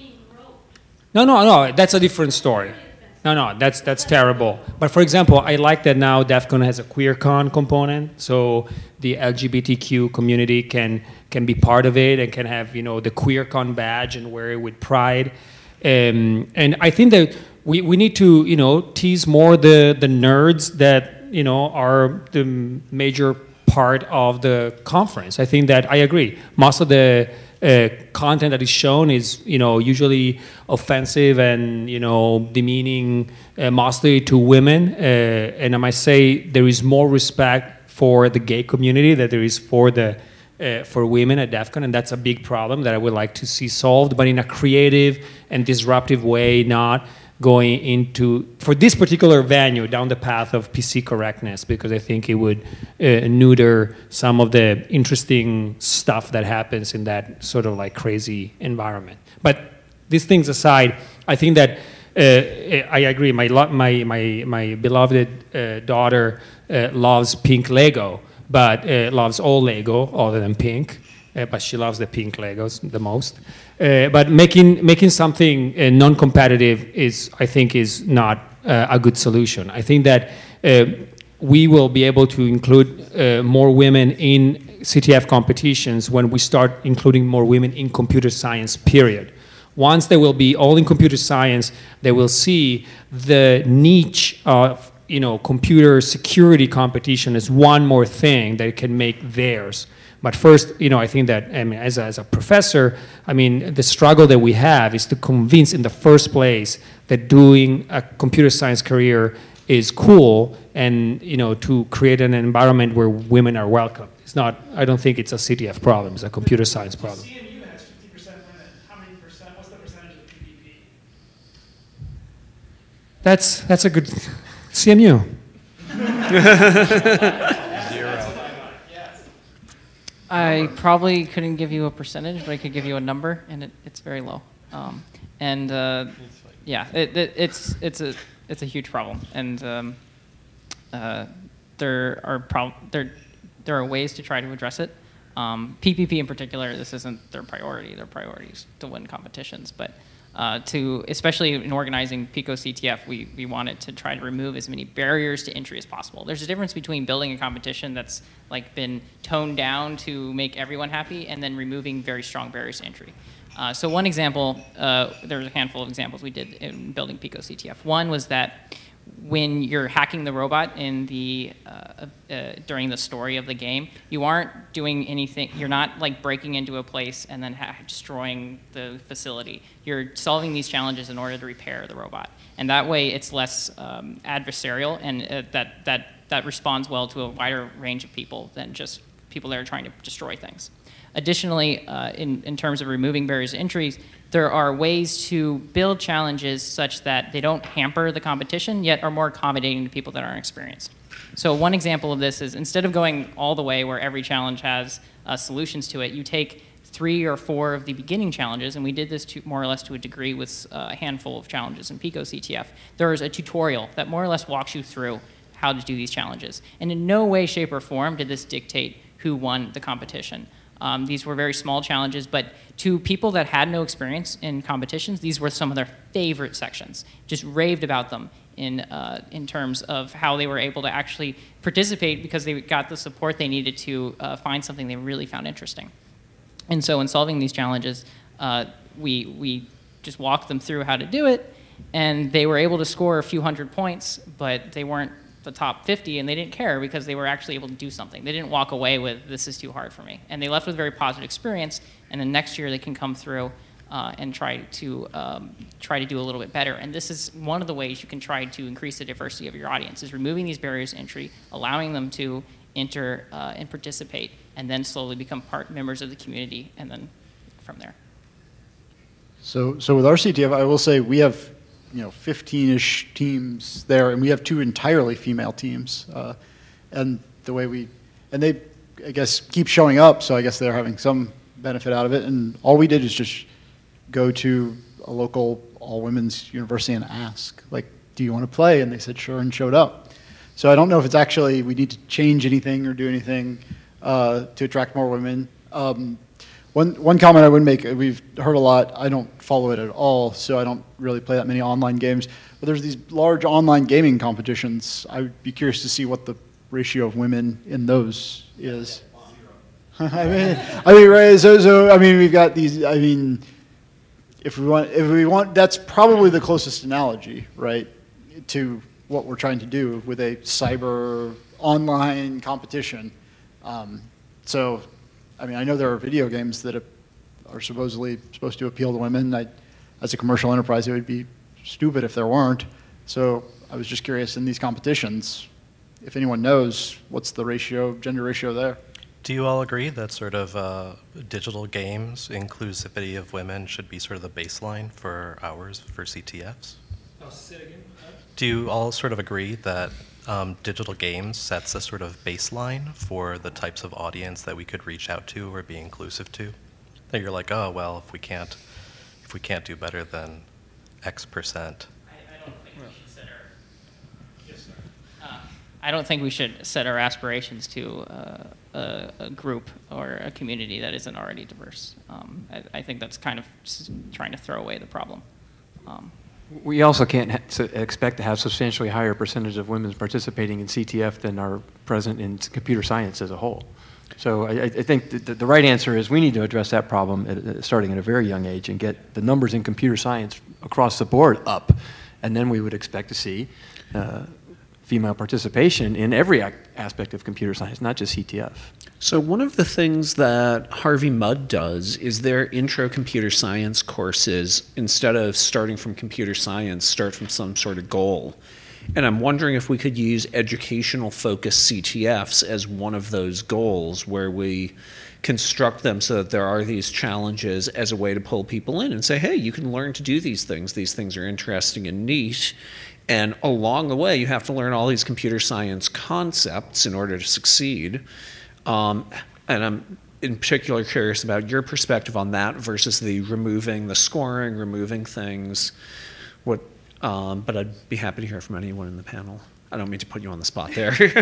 No, no, no, that's a different story. No, no, that's that's terrible. But for example, I like that now DEF CON has a QueerCon component, so the L G B T Q community can can be part of it and can have, you know, the QueerCon badge and wear it with pride. Um, and I think that we, we need to, you know, tease more the, the nerds that, you know, are the major part of the conference. I think that I agree. Most of the uh, content that is shown is, you know, usually offensive and, you know, demeaning uh, mostly to women. Uh, and I might say there is more respect for the gay community than there is for the Uh, for women at DEF CON, and that's a big problem that I would like to see solved, but in a creative and disruptive way, not going into, for this particular venue, down the path of P C correctness, because I think it would uh, neuter some of the interesting stuff that happens in that sort of like crazy environment. But these things aside, I think that uh, I agree. My, lo- my, my, my beloved uh, daughter uh, loves pink Lego, but uh, loves all Lego other than pink, uh, but she loves the pink Legos the most. Uh, but making making something uh, non-competitive is, I think, is not uh, a good solution. I think that uh, we will be able to include uh, more women in C T F competitions when we start including more women in computer science, period. Once they will be all in computer science, they will see the niche of, you know, computer security competition is one more thing that can make theirs. But first, you know, I think that, I mean, as a, as a professor, I mean, the struggle that we have is to convince in the first place that doing a computer science career is cool, and, you know, to create an environment where women are welcome. It's not, I don't think it's a C T F problem, it's a computer science problem. C M U has fifty percent women. How many percent, what's the percentage of P V P? That's, that's a good, C M U. I probably couldn't give you a percentage, but I could give you a number, and it, it's very low. Um, and uh, yeah, it, it, it's it's a it's a huge problem, and um, uh, there are prob- there there are ways to try to address it. Um, P P P in particular, this isn't their priority. Their priority is to win competitions, but uh, to especially in organizing Pico C T F, we we wanted to try to remove as many barriers to entry as possible. There's a difference between building a competition that's like been toned down to make everyone happy, and then removing very strong barriers to entry. Uh, so one example, uh, there's a handful of examples we did in building Pico C T F. One was that when you're hacking the robot in the uh, uh, during the story of the game, you aren't doing anything. You're not like breaking into a place and then ha- destroying the facility. You're solving these challenges in order to repair the robot, and that way it's less um, adversarial, and uh, that that that responds well to a wider range of people than just people that are trying to destroy things. Additionally, uh, in, in terms of removing barriers to entry, there are ways to build challenges such that they don't hamper the competition, yet are more accommodating to people that aren't experienced. So one example of this is instead of going all the way where every challenge has uh, solutions to it, you take three or four of the beginning challenges, and we did this to, more or less to a degree with uh, a handful of challenges in Pico C T F. There is a tutorial that more or less walks you through how to do these challenges. And in no way, shape, or form did this dictate who won the competition. Um, these were very small challenges, but to people that had no experience in competitions, these were some of their favorite sections. Just raved about them in uh, in terms of how they were able to actually participate because they got the support they needed to uh, find something they really found interesting. And so in solving these challenges, uh, we we just walked them through how to do it, and they were able to score a few hundred points, but they weren't the top fifty, and they didn't care because they were actually able to do something. They didn't walk away with, this is too hard for me. And they left with a very positive experience, and then next year they can come through uh, and try to um, try to do a little bit better. And this is one of the ways you can try to increase the diversity of your audience, is removing these barriers to entry, allowing them to enter uh, and participate, and then slowly become part members of the community, and then from there. So, so with our C T F, I will say we have, you know, fifteen-ish teams there, and we have two entirely female teams. Uh, and the way we, and they, I guess, keep showing up, so I guess they're having some benefit out of it. And all we did is just go to a local all-women's university and ask, like, do you want to play? And they said sure, and showed up. So I don't know if it's actually, we need to change anything or do anything uh, to attract more women. Um, One, one comment I would make, we've heard a lot, I don't follow it at all, so I don't really play that many online games, but there's these large online gaming competitions. I would be curious to see what the ratio of women in those is. I mean, I mean, right, so, so, I mean, we've got these, I mean, if we want, if we want, that's probably the closest analogy, right, to what we're trying to do with a cyber online competition. Um, so, I mean, I know there are video games that are supposedly supposed to appeal to women. I, as a commercial enterprise, it would be stupid if there weren't. So I was just curious, in these competitions, if anyone knows, what's the ratio, gender ratio there? Do you all agree that sort of uh, digital games, inclusivity of women, should be sort of the baseline for ours for C T Fs? Oh, say it again. Do you all sort of agree that Um, digital games sets a sort of baseline for the types of audience that we could reach out to or be inclusive to? That you're like, oh well, if we can't, if we can't do better than X percent. I, I don't think we should set our. Yes, sir. Uh, I don't think we should set our aspirations to uh, a, a group or a community that isn't already diverse. Um, I, I think that's kind of trying to throw away the problem. Um, We also can't ha- expect to have substantially higher percentage of women participating in C T F than are present in computer science as a whole. So I, I think the, the right answer is we need to address that problem at, at starting at a very young age and get the numbers in computer science across the board up, and then we would expect to see uh, female participation in every ac- aspect of computer science, not just C T F. So one of the things that Harvey Mudd does is their intro computer science courses, instead of starting from computer science, start from some sort of goal. And I'm wondering if we could use educational focused C T Fs as one of those goals, where we construct them so that there are these challenges as a way to pull people in and say, hey, you can learn to do these things. These things are interesting and neat. And along the way, you have to learn all these computer science concepts in order to succeed. Um, and I'm in particular curious about your perspective on that versus the removing the scoring, removing things. What, um, but I'd be happy to hear from anyone in the panel. I don't mean to put you on the spot there. so,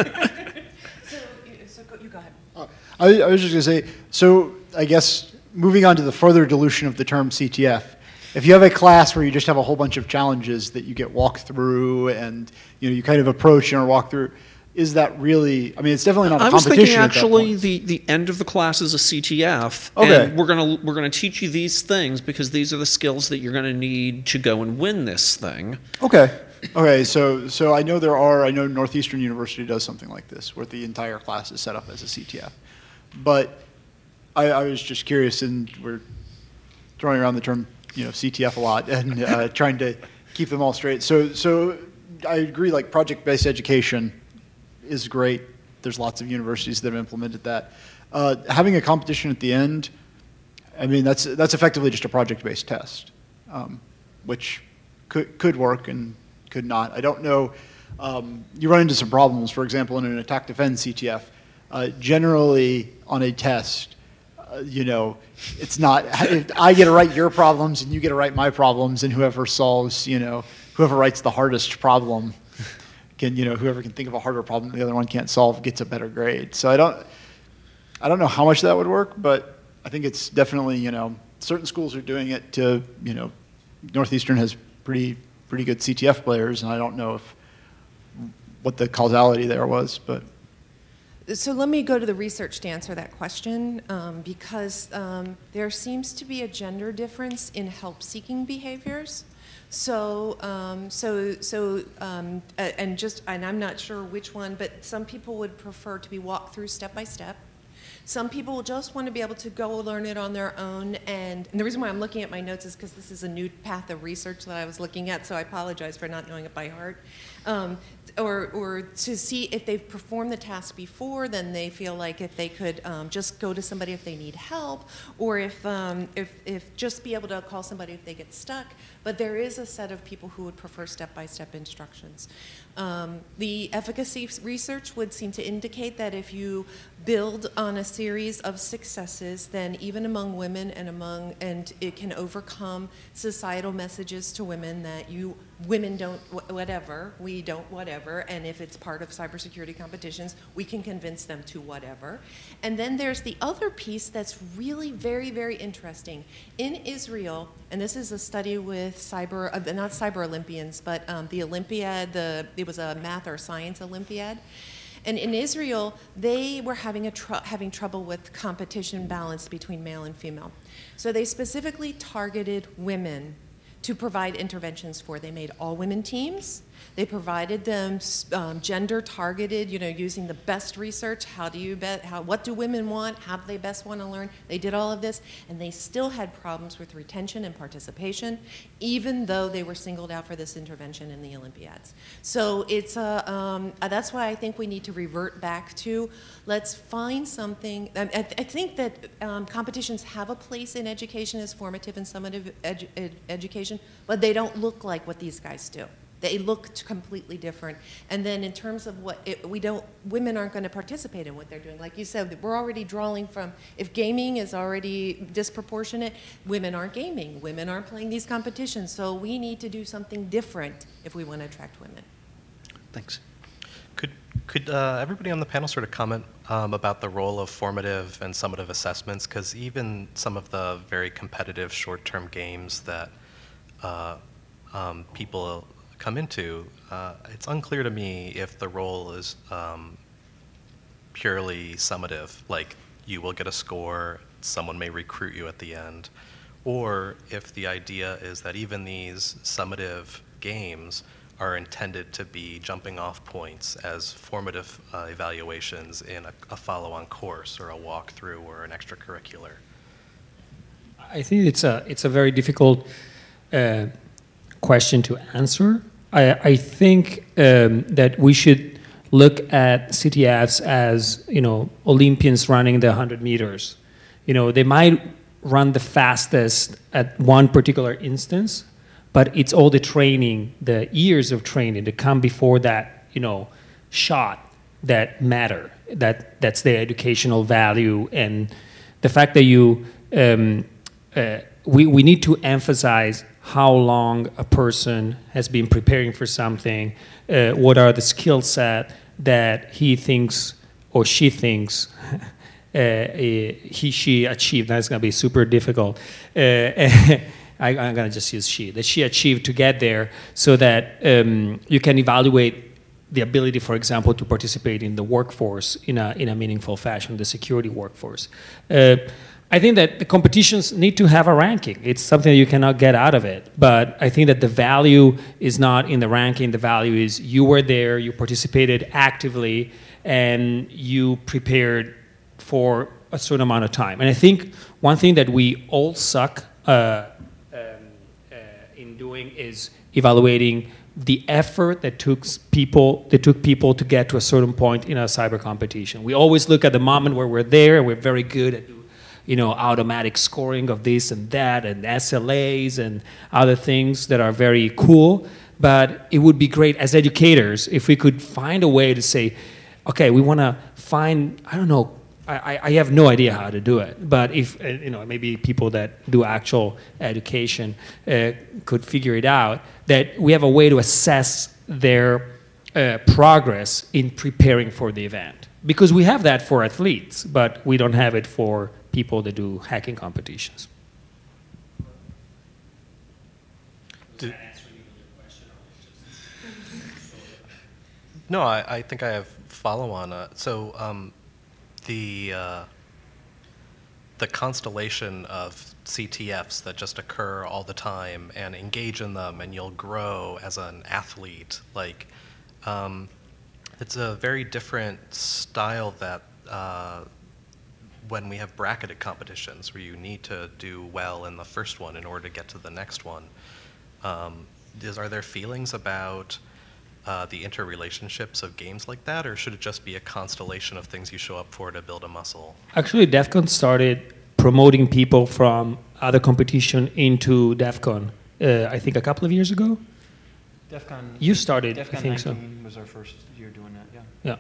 so go, you go ahead. Uh, I, I was just going to say, so I guess moving on to the further dilution of the term C T F, if you have a class where you just have a whole bunch of challenges that you get walked through and you know you kind of approach and walk through, is that really, I mean, it's definitely not a I was competition thinking at that actually point. the, the end of the class is a C T F. Okay. And we're gonna we're gonna teach you these things because these are the skills that you're gonna need to go and win this thing. Okay. Okay, so so I know there are, I know Northeastern University does something like this, where the entire class is set up as a C T F. But I, I was just curious, and we're throwing around the term, you know, C T F a lot, and uh, trying to keep them all straight. So so I agree, like project-based education is great. There's lots of universities that have implemented that. Uh, having a competition at the end, I mean, that's that's effectively just a project-based test, um, which could could work and could not. I don't know. Um, you run into some problems. For example, in an attack defend C T F, uh, generally on a test, uh, you know, it's not. I get to write your problems and you get to write my problems, and whoever solves, you know, whoever writes the hardest problem. Can, you know, whoever can think of a harder problem the other one can't solve gets a better grade. So I don't, I don't know how much that would work, but I think it's definitely, you know, certain schools are doing it to, you know, Northeastern has pretty, pretty good C T F players, and I don't know if, what the causality there was, but. So let me go to the research to answer that question, um, because um, there seems to be a gender difference in help-seeking behaviors. So, um, so, so, um, uh, and just, and I'm not sure which one, but some people would prefer to be walked through step by step. Some people just want to be able to go learn it on their own, and, and the reason why I'm looking at my notes is because this is a new path of research that I was looking at, so I apologize for not knowing it by heart. Um, or, or to see if they've performed the task before, then they feel like if they could um, just go to somebody if they need help, or if, um, if, if just be able to call somebody if they get stuck. But there is a set of people who would prefer step-by-step instructions. Um, the efficacy research would seem to indicate that if you build on a series of successes, then even among women and among, and it can overcome societal messages to women that you, women don't whatever, we don't whatever, and if it's part of cybersecurity competitions, we can convince them to whatever. And then there's the other piece that's really very, very interesting. In Israel, and this is a study with cyber, uh, not cyber Olympians, but um, the Olympiad, the, it was a math or science Olympiad. And in Israel, they were having, a tr having trouble with competition balance between male and female. So they specifically targeted women to provide interventions for. They made all women teams. They provided them um, gender targeted, you know, using the best research. How do you bet, how, what do women want? How do they best want to learn? They did all of this, and they still had problems with retention and participation, even though they were singled out for this intervention in the Olympiads. So it's a, um, uh, that's why I think we need to revert back to, let's find something. I, I, I think that um, competitions have a place in education as formative and summative edu ed education, but they don't look like what these guys do. They look completely different. And then in terms of what, it, we don't, women aren't going to participate in what they're doing. Like you said, we're already drawing from, if gaming is already disproportionate, women aren't gaming. Women aren't playing these competitions. So we need to do something different if we want to attract women. Thanks. Could, could uh, everybody on the panel sort of comment um, about the role of formative and summative assessments? Because even some of the very competitive short-term games that uh, um, people come into, uh, it's unclear to me if the role is um, purely summative, like you will get a score, someone may recruit you at the end, or if the idea is that even these summative games are intended to be jumping off points as formative uh, evaluations in a, a follow-on course or a walkthrough or an extracurricular? I think it's a it's a very difficult uh, question to answer. I, I think um, that we should look at C T Fs as, you know, Olympians running the one hundred meters. You know, they might run the fastest at one particular instance, but it's all the training, the years of training that come before that, you know, shot that matter. That that's the educational value, and the fact that you um, uh, we we need to emphasize how long a person has been preparing for something, uh, what are the skill set that he thinks or she thinks uh, he, she achieved. That's going to be super difficult. Uh, I, I'm going to just use she, that she achieved to get there, so that um, you can evaluate the ability, for example, to participate in the workforce in a, in a meaningful fashion, the security workforce. Uh, I think that the competitions need to have a ranking. It's something that you cannot get out of it. But I think that the value is not in the ranking. The value is you were there, you participated actively, and you prepared for a certain amount of time. And I think one thing that we all suck uh, um, uh, in doing is evaluating the effort that took people that took people to get to a certain point in a cyber competition. We always look at the moment where we're there and we're very good at, you know, automatic scoring of this and that and S L As and other things that are very cool. But it would be great as educators if we could find a way to say, okay, we want to find, I don't know, I, I have no idea how to do it, but if, uh, you know, maybe people that do actual education uh, could figure it out, that we have a way to assess their uh, progress in preparing for the event. Because we have that for athletes, but we don't have it for people that do hacking competitions. Do, no, I, I think I have follow-on. Uh, so um, the uh, the constellation of C T Fs that just occur all the time and engage in them, and you'll grow as an athlete. Like, um, it's a very different style that. Uh, when we have bracketed competitions where you need to do well in the first one in order to get to the next one. Um, is, are there feelings about uh, the interrelationships of games like that, or should it just be a constellation of things you show up for to build a muscle? Actually, DEF CON started promoting people from other competition into DEF CON, uh, I think a couple of years ago. DEF CON, you started, DEF CON I think so. was our first year doing that, yeah. Yeah.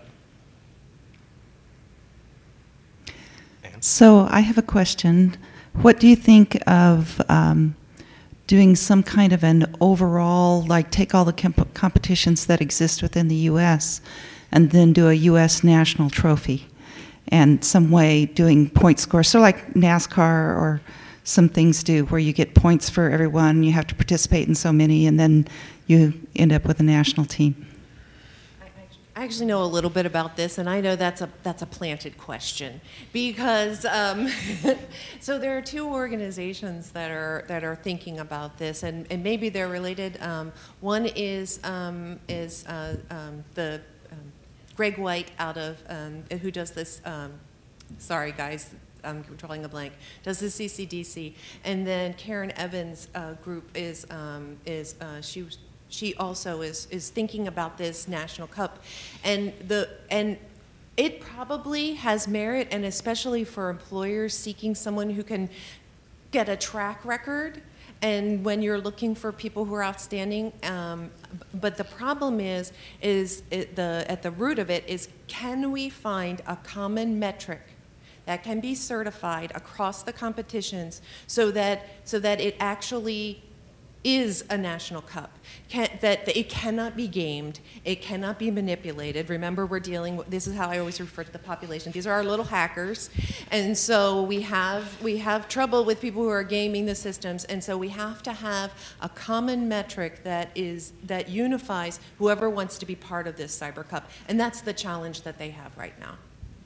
So I have a question. What do you think of um, doing some kind of an overall, like take all the comp competitions that exist within the U S and then do a U S national trophy, and some way doing point scores, so like NASCAR or some things do where you get points for everyone, you have to participate in so many, and then you end up with a national team? I actually know a little bit about this, and I know that's a that's a planted question because um, so there are two organizations that are that are thinking about this, and, and maybe they're related. Um, one is um, is uh, um, the um, Greg White out of um, who does this. Um, sorry, guys. I'm drawing a blank. Does the C C D C, and then Karen Evans' uh, group is um, is uh, she. She also is is thinking about this national cup, and the and it probably has merit, and especially for employers seeking someone who can get a track record. And when you're looking for people who are outstanding, um, but the problem is is it, the at the root of it is, can we find a common metric that can be certified across the competitions so that so that it actually is a national cup, can, that, that it cannot be gamed, it cannot be manipulated. Remember, we're dealing with, this is how I always refer to the population. These are our little hackers, and so we have, we have trouble with people who are gaming the systems, and so we have to have a common metric that is, that unifies whoever wants to be part of this Cyber Cup, and that's the challenge that they have right now.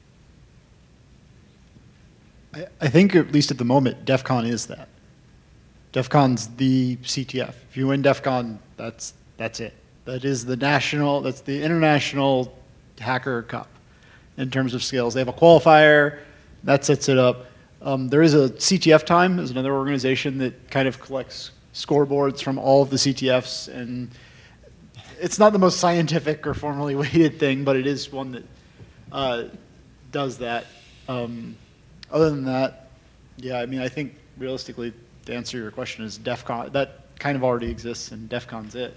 I, I think, at least at the moment, DEF CON is that. DEF CON's the C T F. If you win DEF CON, that's that's it. That is the national, that's the International Hacker Cup in terms of skills. They have a qualifier, that sets it up. Um, there is a C T F Time, is another organization that kind of collects scoreboards from all of the C T Fs, and it's not the most scientific or formally weighted thing, but it is one that uh, does that. Um, other than that, yeah, I mean, I think realistically, to answer your question, is DEF CON, that kind of already exists, and DEF CON's it.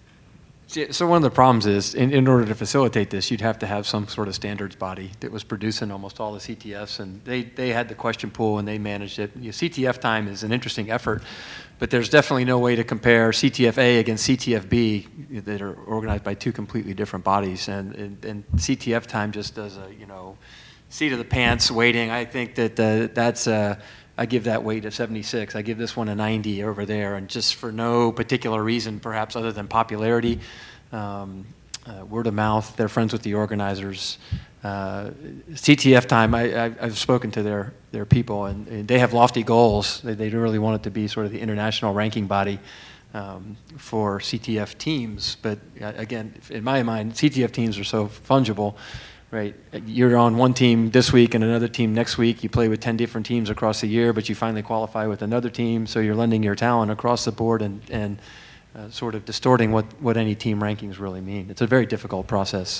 So one of the problems is, in, in order to facilitate this, you'd have to have some sort of standards body that was producing almost all the C T Fs, and they, they had the question pool and they managed it. You know, C T F Time is an interesting effort, but there's definitely no way to compare C T F A against C T F B that are organized by two completely different bodies, and, and, and C T F Time just does a, you know, seat of the pants weighting. I think that uh, that's a, I give that weight a seventy-six. I give this one a ninety over there, and just for no particular reason, perhaps other than popularity, um, uh, word of mouth. They're friends with the organizers. Uh, C T F Time, I, I, I've spoken to their, their people, and, and they have lofty goals. They, they really want it to be sort of the international ranking body um, for C T F teams. But uh, again, in my mind, C T F teams are so fungible. Right, you're on one team this week and another team next week. You play with ten different teams across the year, but you finally qualify with another team, so you're lending your talent across the board and, and uh, sort of distorting what, what any team rankings really mean. It's a very difficult process.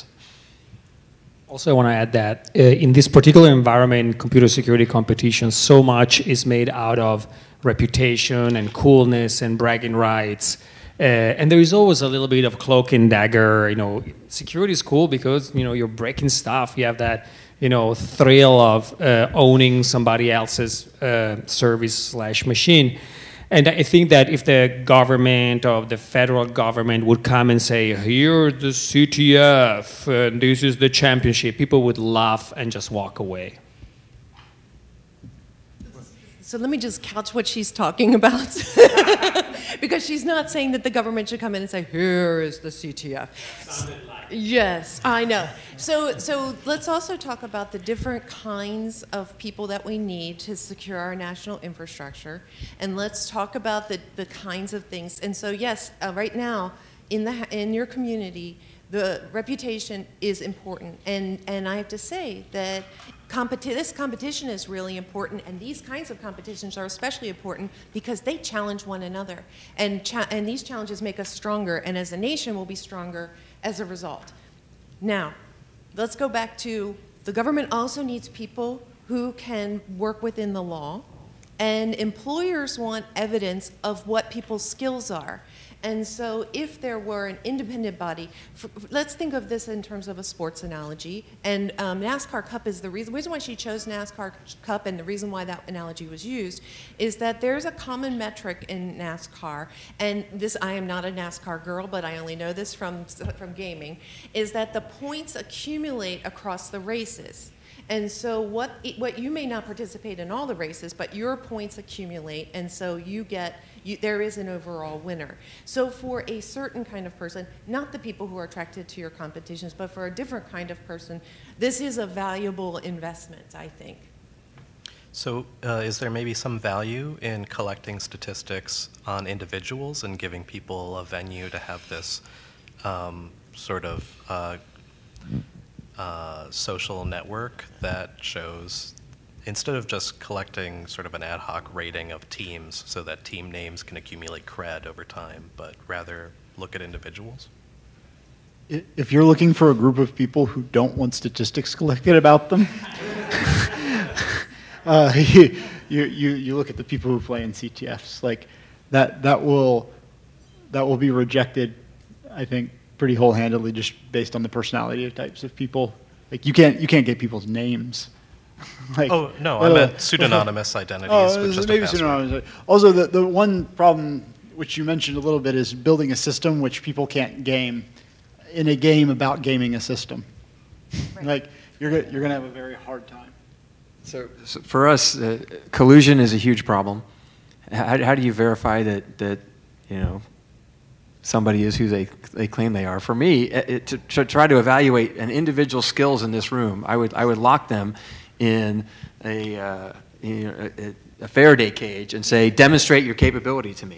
Also, I want to add that uh, in this particular environment, computer security competition, so much is made out of reputation and coolness and bragging rights. Uh, and there is always a little bit of cloak and dagger. You know, security is cool because, you know, you're breaking stuff. You have that, you know, thrill of uh, owning somebody else's uh, service slash machine. And I think that if the government or the federal government would come and say, here's the C T F, uh, this is the championship, people would laugh and just walk away. So let me just couch what she's talking about. Because she's not saying that the government should come in and say, here is the C T F. Sounded like. Yes, I know. So, so let's also talk about the different kinds of people that we need to secure our national infrastructure. And let's talk about the, the kinds of things. And so, yes, uh, right now, in, the, in your community, the reputation is important. And, and I have to say that Competi- this competition is really important, and these kinds of competitions are especially important because they challenge one another. And, cha- and these challenges make us stronger, and as a nation, we'll be stronger as a result. Now, let's go back to the government also needs people who can work within the law, and employers want evidence of what people's skills are. And so if there were an independent body, for, let's think of this in terms of a sports analogy, and um, NASCAR Cup is the reason, the reason why she chose NASCAR Cup, and the reason why that analogy was used, is that there's a common metric in NASCAR, and this, I am not a NASCAR girl, but I only know this from, from gaming, is that the points accumulate across the races. And so what, what you may not participate in all the races, but your points accumulate, and so you get, you, there is an overall winner. So for a certain kind of person, not the people who are attracted to your competitions, but for a different kind of person, this is a valuable investment, I think. So uh, is there maybe some value in collecting statistics on individuals and giving people a venue to have this um, sort of uh, Uh, social network that shows, instead of just collecting sort of an ad hoc rating of teams so that team names can accumulate cred over time, but rather look at individuals? If you're looking for a group of people who don't want statistics collected about them, uh, you, you, you look at the people who play in C T Fs. Like that, that will, that will be rejected, I think, pretty wholehandedly just based on the personality types of people. Like you can't you can't get people's names. Like, oh no, well, I meant pseudonymous identities. Oh, with just maybe a pseudonymous. Also, the the one problem which you mentioned a little bit is building a system which people can't game in a game about gaming a system. Right. Like you're you're going to have a very hard time. So, so for us, uh, collusion is a huge problem. How, how do you verify that that you know somebody is who they they claim they are? For me, it, to, to try to evaluate an individual's skills in this room, I would I would lock them in a, uh, you know, a, a Faraday cage and say, demonstrate your capability to me.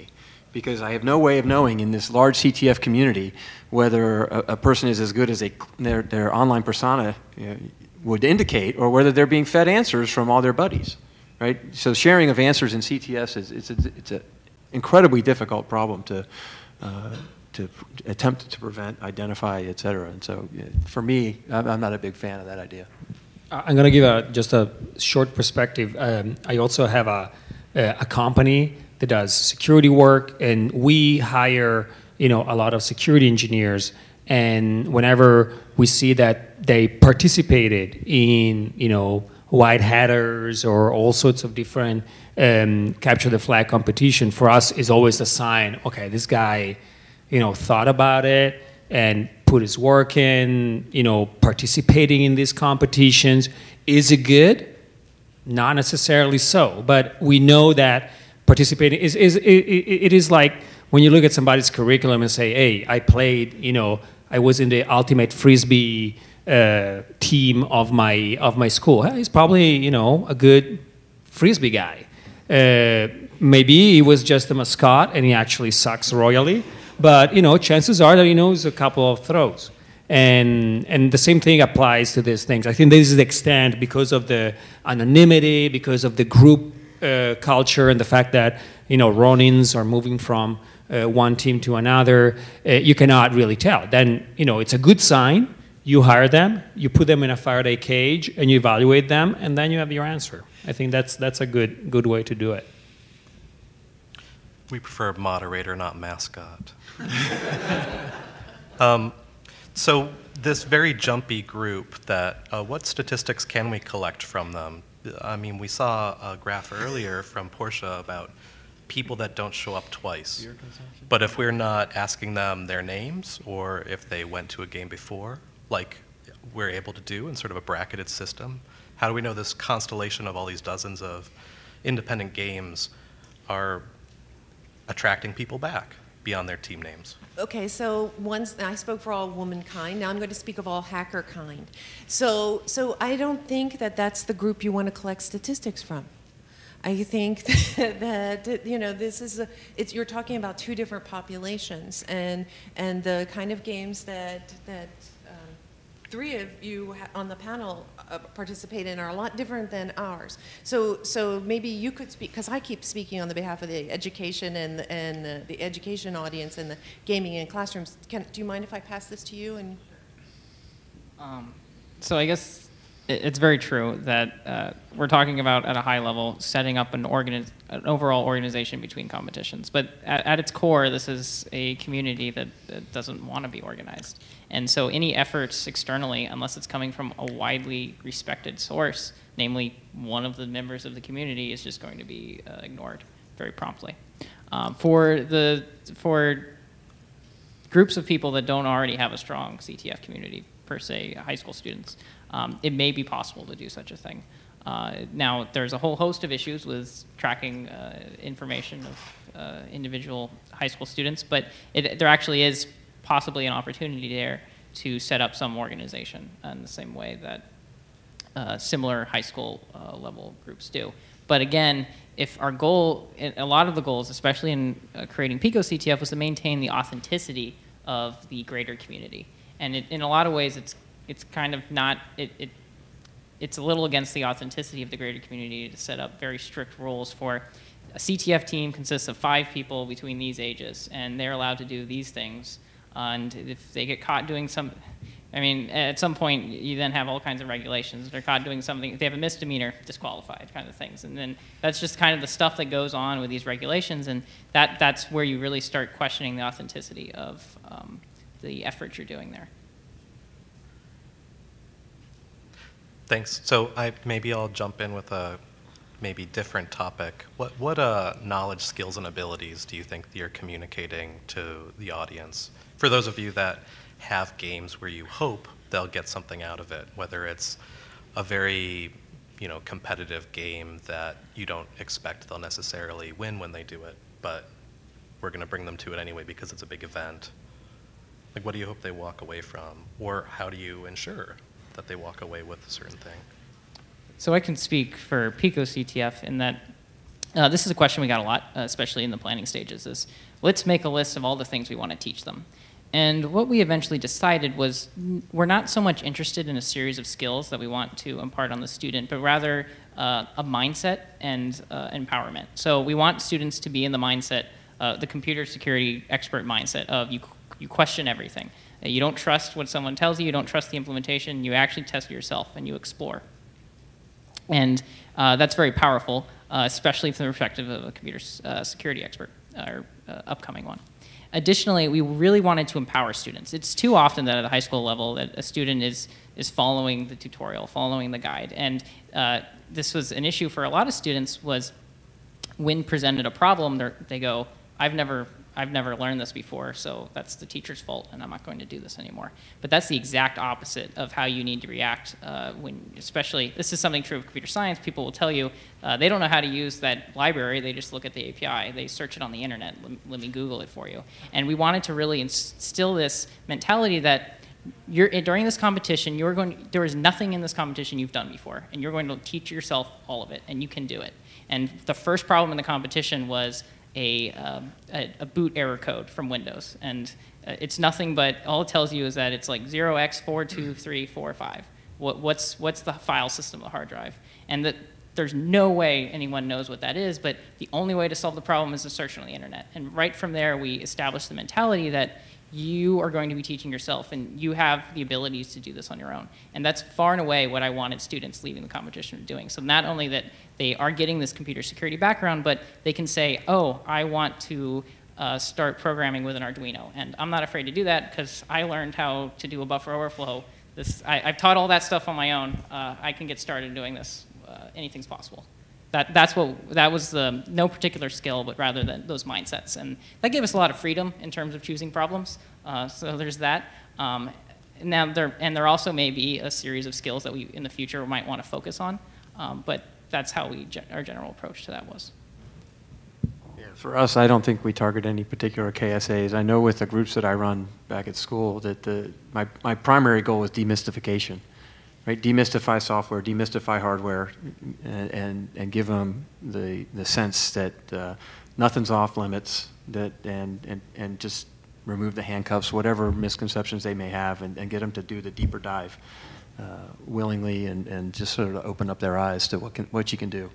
because I have no way of knowing in this large C T F community whether a, a person is as good as a, their, their online persona you know, would indicate, or whether they're being fed answers from all their buddies, right? So sharing of answers in C T S is it's a, it's an incredibly difficult problem to uh, to attempt to prevent, identify, et cetera. And so, yeah, for me, I'm, I'm not a big fan of that idea. I'm going to give a, just a short perspective. Um, I also have a, a company that does security work, and we hire, you know, a lot of security engineers. And whenever we see that they participated in, you know, white hatters or all sorts of different um, capture the flag competition, for us is always a sign. Okay, this guy, you know, thought about it and put his work in, you know, participating in these competitions. Is it good? Not necessarily so, but we know that participating is, is it, it is like when you look at somebody's curriculum and say, hey, I played, you know, I was in the ultimate Frisbee uh, team of my of my school. Hey, he's probably, you know, a good Frisbee guy. Uh, maybe he was just a mascot and he actually sucks royally. But, you know, chances are that he knows a couple of throws. And and the same thing applies to these things. I think this is the extent because of the anonymity, because of the group uh, culture and the fact that, you know, Ronins are moving from uh, one team to another. Uh, you cannot really tell. Then, you know, it's a good sign. You hire them, you put them in a Faraday cage, and you evaluate them, and then you have your answer. I think that's that's a good good way to do it. We prefer moderator, not mascot. um, so this very jumpy group, that uh, what statistics can we collect from them? I mean, we saw a graph earlier from Portia about people that don't show up twice. But if we're not asking them their names, or if they went to a game before, like we're able to do in sort of a bracketed system, how do we know this constellation of all these dozens of independent games are attracting people back beyond their team names? Okay, so once I spoke for all womankind, now I'm going to speak of all hacker kind. So, so I don't think that that's the group you want to collect statistics from. I think that, that you know, this is a, it's, you're talking about two different populations, and and the kind of games that that um, three of you ha on the panel uh, participate in are a lot different than ours. So so maybe you could speak, because I keep speaking on the behalf of the education and and the, the education audience and the gaming in classrooms. Can, do you mind if I pass this to you? And um, so I guess. It's very true that uh, we're talking about, at a high level, setting up an, organiz an overall organization between competitions. But at, at its core, this is a community that, that doesn't want to be organized. And so any efforts externally, unless it's coming from a widely respected source, namely one of the members of the community, is just going to be uh, ignored very promptly. Um, for, the, for groups of people that don't already have a strong C T F community, per se, high school students, Um, it may be possible to do such a thing. Uh, now, there's a whole host of issues with tracking uh, information of uh, individual high school students, but it, there actually is possibly an opportunity there to set up some organization in the same way that uh, similar high school uh, level groups do. But again, if our goal, a lot of the goals, especially in uh, creating Pico C T F, was to maintain the authenticity of the greater community. And it, in a lot of ways, it's it's kind of not, it, it, it's a little against the authenticity of the greater community to set up very strict rules for a C T F team consists of five people between these ages, and they're allowed to do these things. Uh, and if they get caught doing some, I mean, at some point, you then have all kinds of regulations. If they're caught doing something, if they have a misdemeanor, disqualified kind of things. And then that's just kind of the stuff that goes on with these regulations, and that, that's where you really start questioning the authenticity of um, the effort you're doing there. Thanks. So I, maybe I'll jump in with a maybe different topic. What, what uh, knowledge, skills, and abilities do you think you're communicating to the audience? For those of you that have games where you hope they'll get something out of it, whether it's a very you know, competitive game that you don't expect they'll necessarily win when they do it, but we're going to bring them to it anyway because it's a big event. Like, what do you hope they walk away from? Or how do you ensure that they walk away with a certain thing? So I can speak for Pico C T F in that Uh, this is a question we got a lot, uh, especially in the planning stages, is let's make a list of all the things we want to teach them. And what we eventually decided was we're not so much interested in a series of skills that we want to impart on the student, but rather uh, a mindset and uh, empowerment. So we want students to be in the mindset, uh, the computer security expert mindset of you, you question everything. You don't trust what someone tells you, you don't trust the implementation, you actually test it yourself and you explore. And uh, that's very powerful, uh, especially from the perspective of a computer uh, security expert, or uh, upcoming one. Additionally, we really wanted to empower students. It's too often that at the high school level that a student is, is following the tutorial, following the guide. And uh, this was an issue for a lot of students was when presented a problem, they go, I've never, I've never learned this before, so that's the teacher's fault, and I'm not going to do this anymore. But that's the exact opposite of how you need to react uh, when, especially, this is something true of computer science, people will tell you uh, they don't know how to use that library, they just look at the A P I, they search it on the internet, let, let me Google it for you. And we wanted to really instill this mentality that you're, during this competition, you're going, there is nothing in this competition you've done before, and you're going to teach yourself all of it, and you can do it. And the first problem in the competition was A, um, a, a boot error code from Windows. And uh, it's nothing but, all it tells you is that it's like zero x four two three four five. What, what's, what's the file system of the hard drive? And that there's no way anyone knows what that is, but the only way to solve the problem is to search on the internet. And right from there, we established the mentality that you are going to be teaching yourself, and you have the abilities to do this on your own. And that's far and away what I wanted students leaving the competition doing. So not only that they are getting this computer security background, but they can say, oh, I want to uh, start programming with an Arduino. And I'm not afraid to do that because I learned how to do a buffer overflow. This, I, I've taught all that stuff on my own. Uh, I can get started doing this. Uh, anything's possible. That, that's what, that was the, no particular skill, but rather than those mindsets. And that gave us a lot of freedom in terms of choosing problems. Uh, so there's that. Um, now there, and there also may be a series of skills that we, in the future, might want to focus on. Um, but that's how we, our general approach to that was. Yeah, for us, I don't think we target any particular K S As. I know with the groups that I run back at school that the, my, my primary goal is demystification. Right, demystify software, demystify hardware, and, and, and give them the, the sense that uh, nothing's off limits, that, and, and, and just remove the handcuffs, whatever misconceptions they may have, and, and get them to do the deeper dive uh, willingly, and, and just sort of open up their eyes to what, can, what you can do.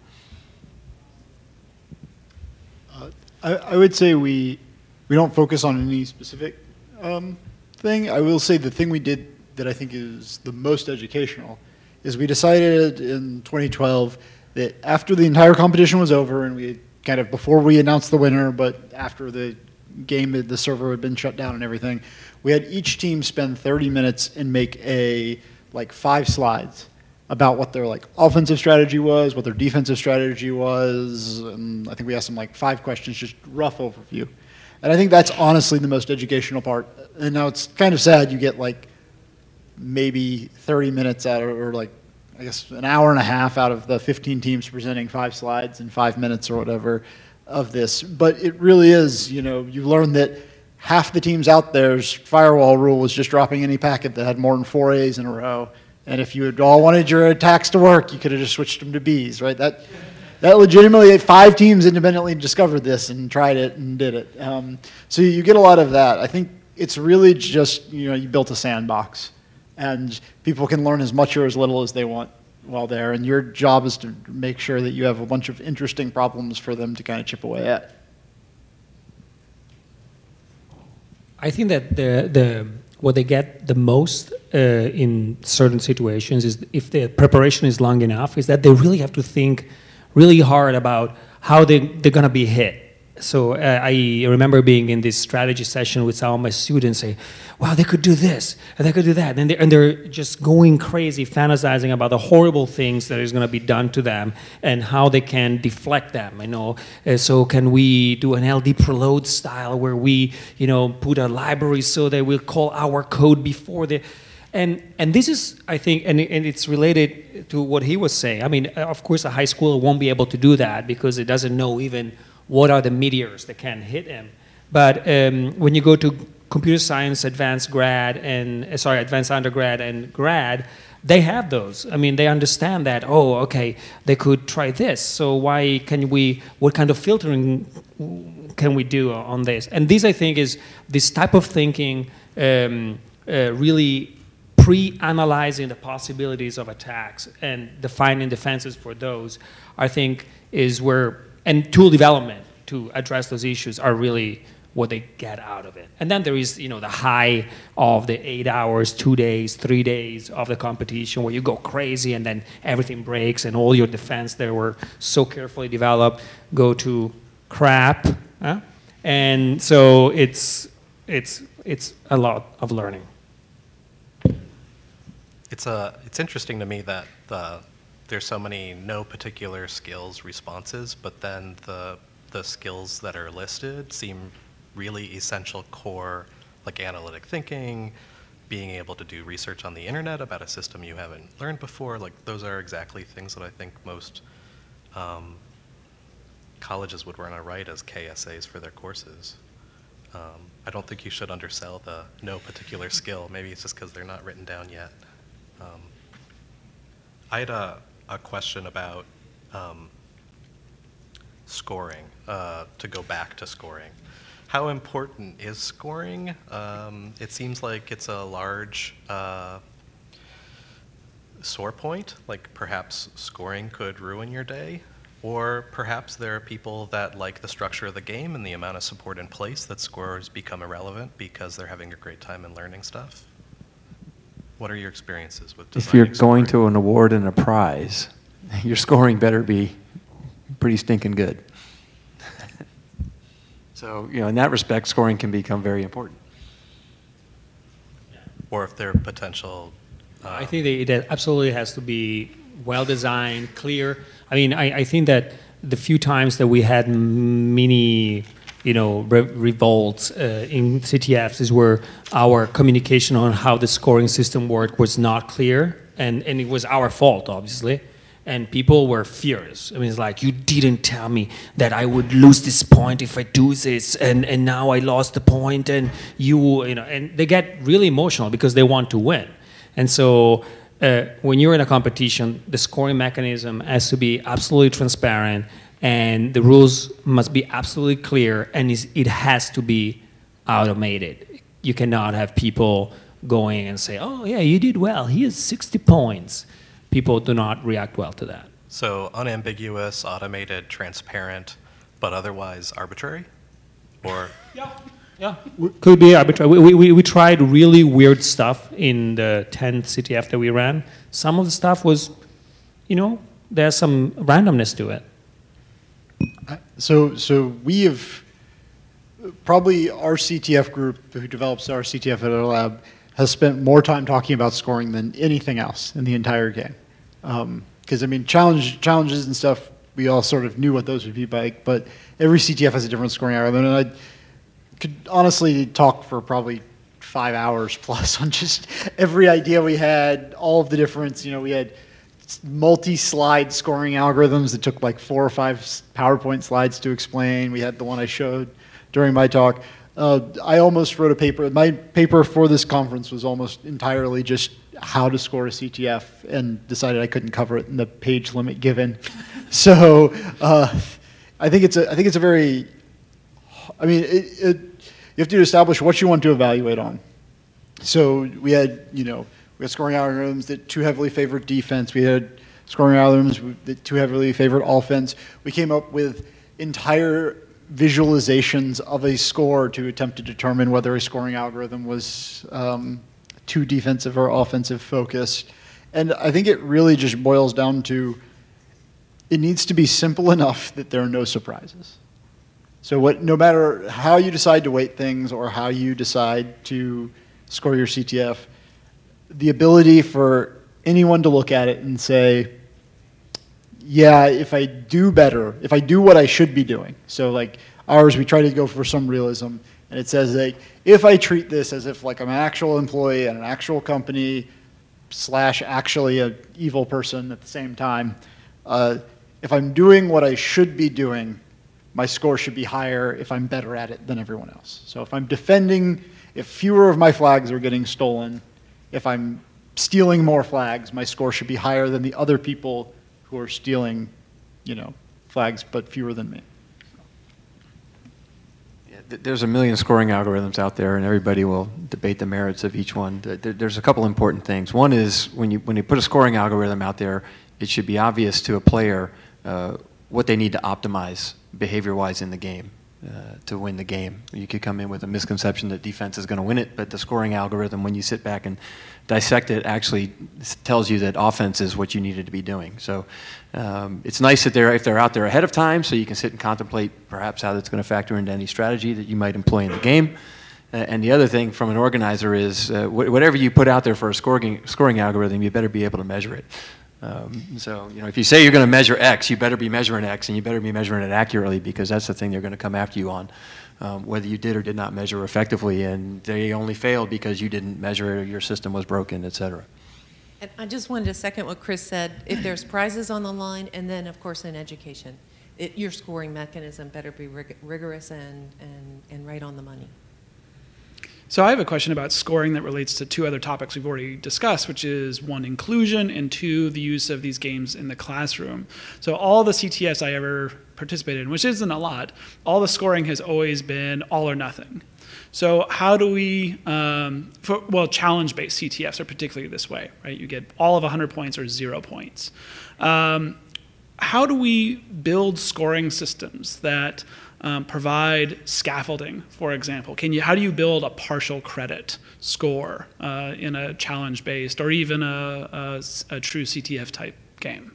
Uh, I, I would say we, we don't focus on any specific um, thing. I will say the thing we did that I think is the most educational is we decided in twenty twelve that after the entire competition was over, and we had kind of, before we announced the winner, but after the game, the server had been shut down and everything, we had each team spend thirty minutes and make a, like five slides about what their like offensive strategy was, what their defensive strategy was, and I think we asked them like five questions, just rough overview. And I think that's honestly the most educational part. And now it's kind of sad you get like maybe thirty minutes out of, or like, I guess an hour and a half out of the fifteen teams presenting five slides in five minutes or whatever of this. But it really is, you know, you learn that half the teams out there's firewall rule was just dropping any packet that had more than four A's in a row. And if you had all wanted your attacks to work, you could have just switched them to B's, right? That, that legitimately, five teams independently discovered this and tried it and did it. Um, so you get a lot of that. I think it's really just, you know, you built a sandbox. And people can learn as much or as little as they want while there. And your job is to make sure that you have a bunch of interesting problems for them to kind of chip away at. I think that the, the, what they get the most uh, in certain situations is if the preparation is long enough, is that they really have to think really hard about how they, they're going to be hit. So uh, I remember being in this strategy session with some of my students say, wow, they could do this, and they could do that. And, they, and they're just going crazy, fantasizing about the horrible things that is going to be done to them and how they can deflect them. You know? Uh, so can we do an L D preload style where we, you know, put a library so they will call our code before they... And, and this is, I think, and, and it's related to what he was saying. I mean, of course, a high schooler won't be able to do that because it doesn't know even what are the meteors that can hit him. But um, when you go to computer science advanced grad and, uh, sorry, advanced undergrad and grad, they have those. I mean, they understand that, oh, okay, they could try this. So why can we, what kind of filtering can we do on this? And this, I think, is this type of thinking um, uh, really pre-analyzing the possibilities of attacks and defining defenses for those, I think, is where, and tool development to address those issues are really what they get out of it. And then there is, you know, the high of the eight hours, two days, three days of the competition where you go crazy and then everything breaks and all your defense that were so carefully developed go to crap. Huh? And so it's, it's, it's a lot of learning. It's, a, it's interesting to me that the, there's so many no particular skills responses, but then the, the skills that are listed seem really essential core, like analytic thinking, being able to do research on the internet about a system you haven't learned before. Like those are exactly things that I think most um, colleges would want to write as K S As for their courses. Um, I don't think you should undersell the no particular skill. Maybe it's just because they're not written down yet. Um, I had a, a question about um, scoring, uh, to go back to scoring. How important is scoring? Um, it seems like it's a large uh, sore point, like perhaps scoring could ruin your day, or perhaps there are people that like the structure of the game and the amount of support in place that scores become irrelevant because they're having a great time and learning stuff. What are your experiences with designing If you're going scoring? to an award and a prize, your scoring better be pretty stinking good. So, you know, in that respect, scoring can become very important. Or if there are potential... Uh, I think that it absolutely has to be well-designed, clear. I mean, I, I think that the few times that we had mini, you know, re revolts uh, in C T Fs is where our communication on how the scoring system worked was not clear, and, and it was our fault, obviously. And people were furious. I mean, it's like, you didn't tell me that I would lose this point if I do this, and, and now I lost the point, and you, you know, and they get really emotional because they want to win. And so uh, when you're in a competition, the scoring mechanism has to be absolutely transparent, and the rules must be absolutely clear, and it has to be automated. You cannot have people going and say, oh, yeah, you did well. Here's sixty points. People do not react well to that. So unambiguous, automated, transparent, but otherwise arbitrary? Or yeah, yeah, could be arbitrary. We, we, we tried really weird stuff in the tenth C T F that we ran. Some of the stuff was, you know, there's some randomness to it. So, so we have probably our C T F group who develops our C T F at our lab has spent more time talking about scoring than anything else in the entire game. Because um, I mean, challenge challenges and stuff, we all sort of knew what those would be like, but every C T F has a different scoring algorithm, and I could honestly talk for probably five hours plus on just every idea we had, all of the difference. You know, we had multi-slide scoring algorithms that took like four or five PowerPoint slides to explain. We had the one I showed during my talk. Uh, I almost wrote a paper. My paper for this conference was almost entirely just how to score a C T F, and decided I couldn't cover it in the page limit given. So uh, I think it's a I think it's a very I mean it, it, you have to establish what you want to evaluate on. So we had you know we had scoring algorithms that too heavily favored defense. We had scoring algorithms that too heavily favored offense. We came up with entire visualizations of a score to attempt to determine whether a scoring algorithm was um, too defensive or offensive focused. And I think it really just boils down to it needs to be simple enough that there are no surprises. So what, no matter how you decide to weight things or how you decide to score your C T F, the ability for anyone to look at it and say, yeah, if I do better, if I do what I should be doing. So like ours, we try to go for some realism, and it says like, if I treat this as if like I'm an actual employee at an actual company slash actually an evil person at the same time, uh, if I'm doing what I should be doing, my score should be higher if I'm better at it than everyone else. So if I'm defending, if fewer of my flags are getting stolen, if I'm stealing more flags, my score should be higher than the other people who are stealing, you know, flags, but fewer than me. Yeah, th- there's a million scoring algorithms out there, and everybody will debate the merits of each one. Th- th- There's a couple important things. One is when you when you put a scoring algorithm out there, it should be obvious to a player uh, what they need to optimize behavior-wise in the game uh, to win the game. You could come in with a misconception that defense is going to win it, but the scoring algorithm, when you sit back and dissect it, actually tells you that offense is what you needed to be doing. So um, it's nice that they're if they're out there ahead of time, so you can sit and contemplate perhaps how that's going to factor into any strategy that you might employ in the game. Uh, and the other thing from an organizer is uh, wh- whatever you put out there for a scoring scoring algorithm, you better be able to measure it. Um, so, you know, if you say you're going to measure X, you better be measuring X, and you better be measuring it accurately, because that's the thing they're going to come after you on, um, whether you did or did not measure effectively, and they only failed because you didn't measure it, or your system was broken, et cetera. And I just wanted to second what Chris said. If there's prizes on the line, and then, of course, in education, it, your scoring mechanism better be rig- rigorous and, and, and right on the money. So I have a question about scoring that relates to two other topics we've already discussed, which is one, inclusion, and two, the use of these games in the classroom. So all the C T Fs I ever participated in, which isn't a lot, all the scoring has always been all or nothing. So how do we, um, for, well, challenge-based C T Fs are particularly this way, right? You get all of one hundred points or zero points. Um, how do we build scoring systems that Um, provide scaffolding, for example? Can you? How do you build a partial credit score uh, in a challenge-based or even a, a, a true C T F type game?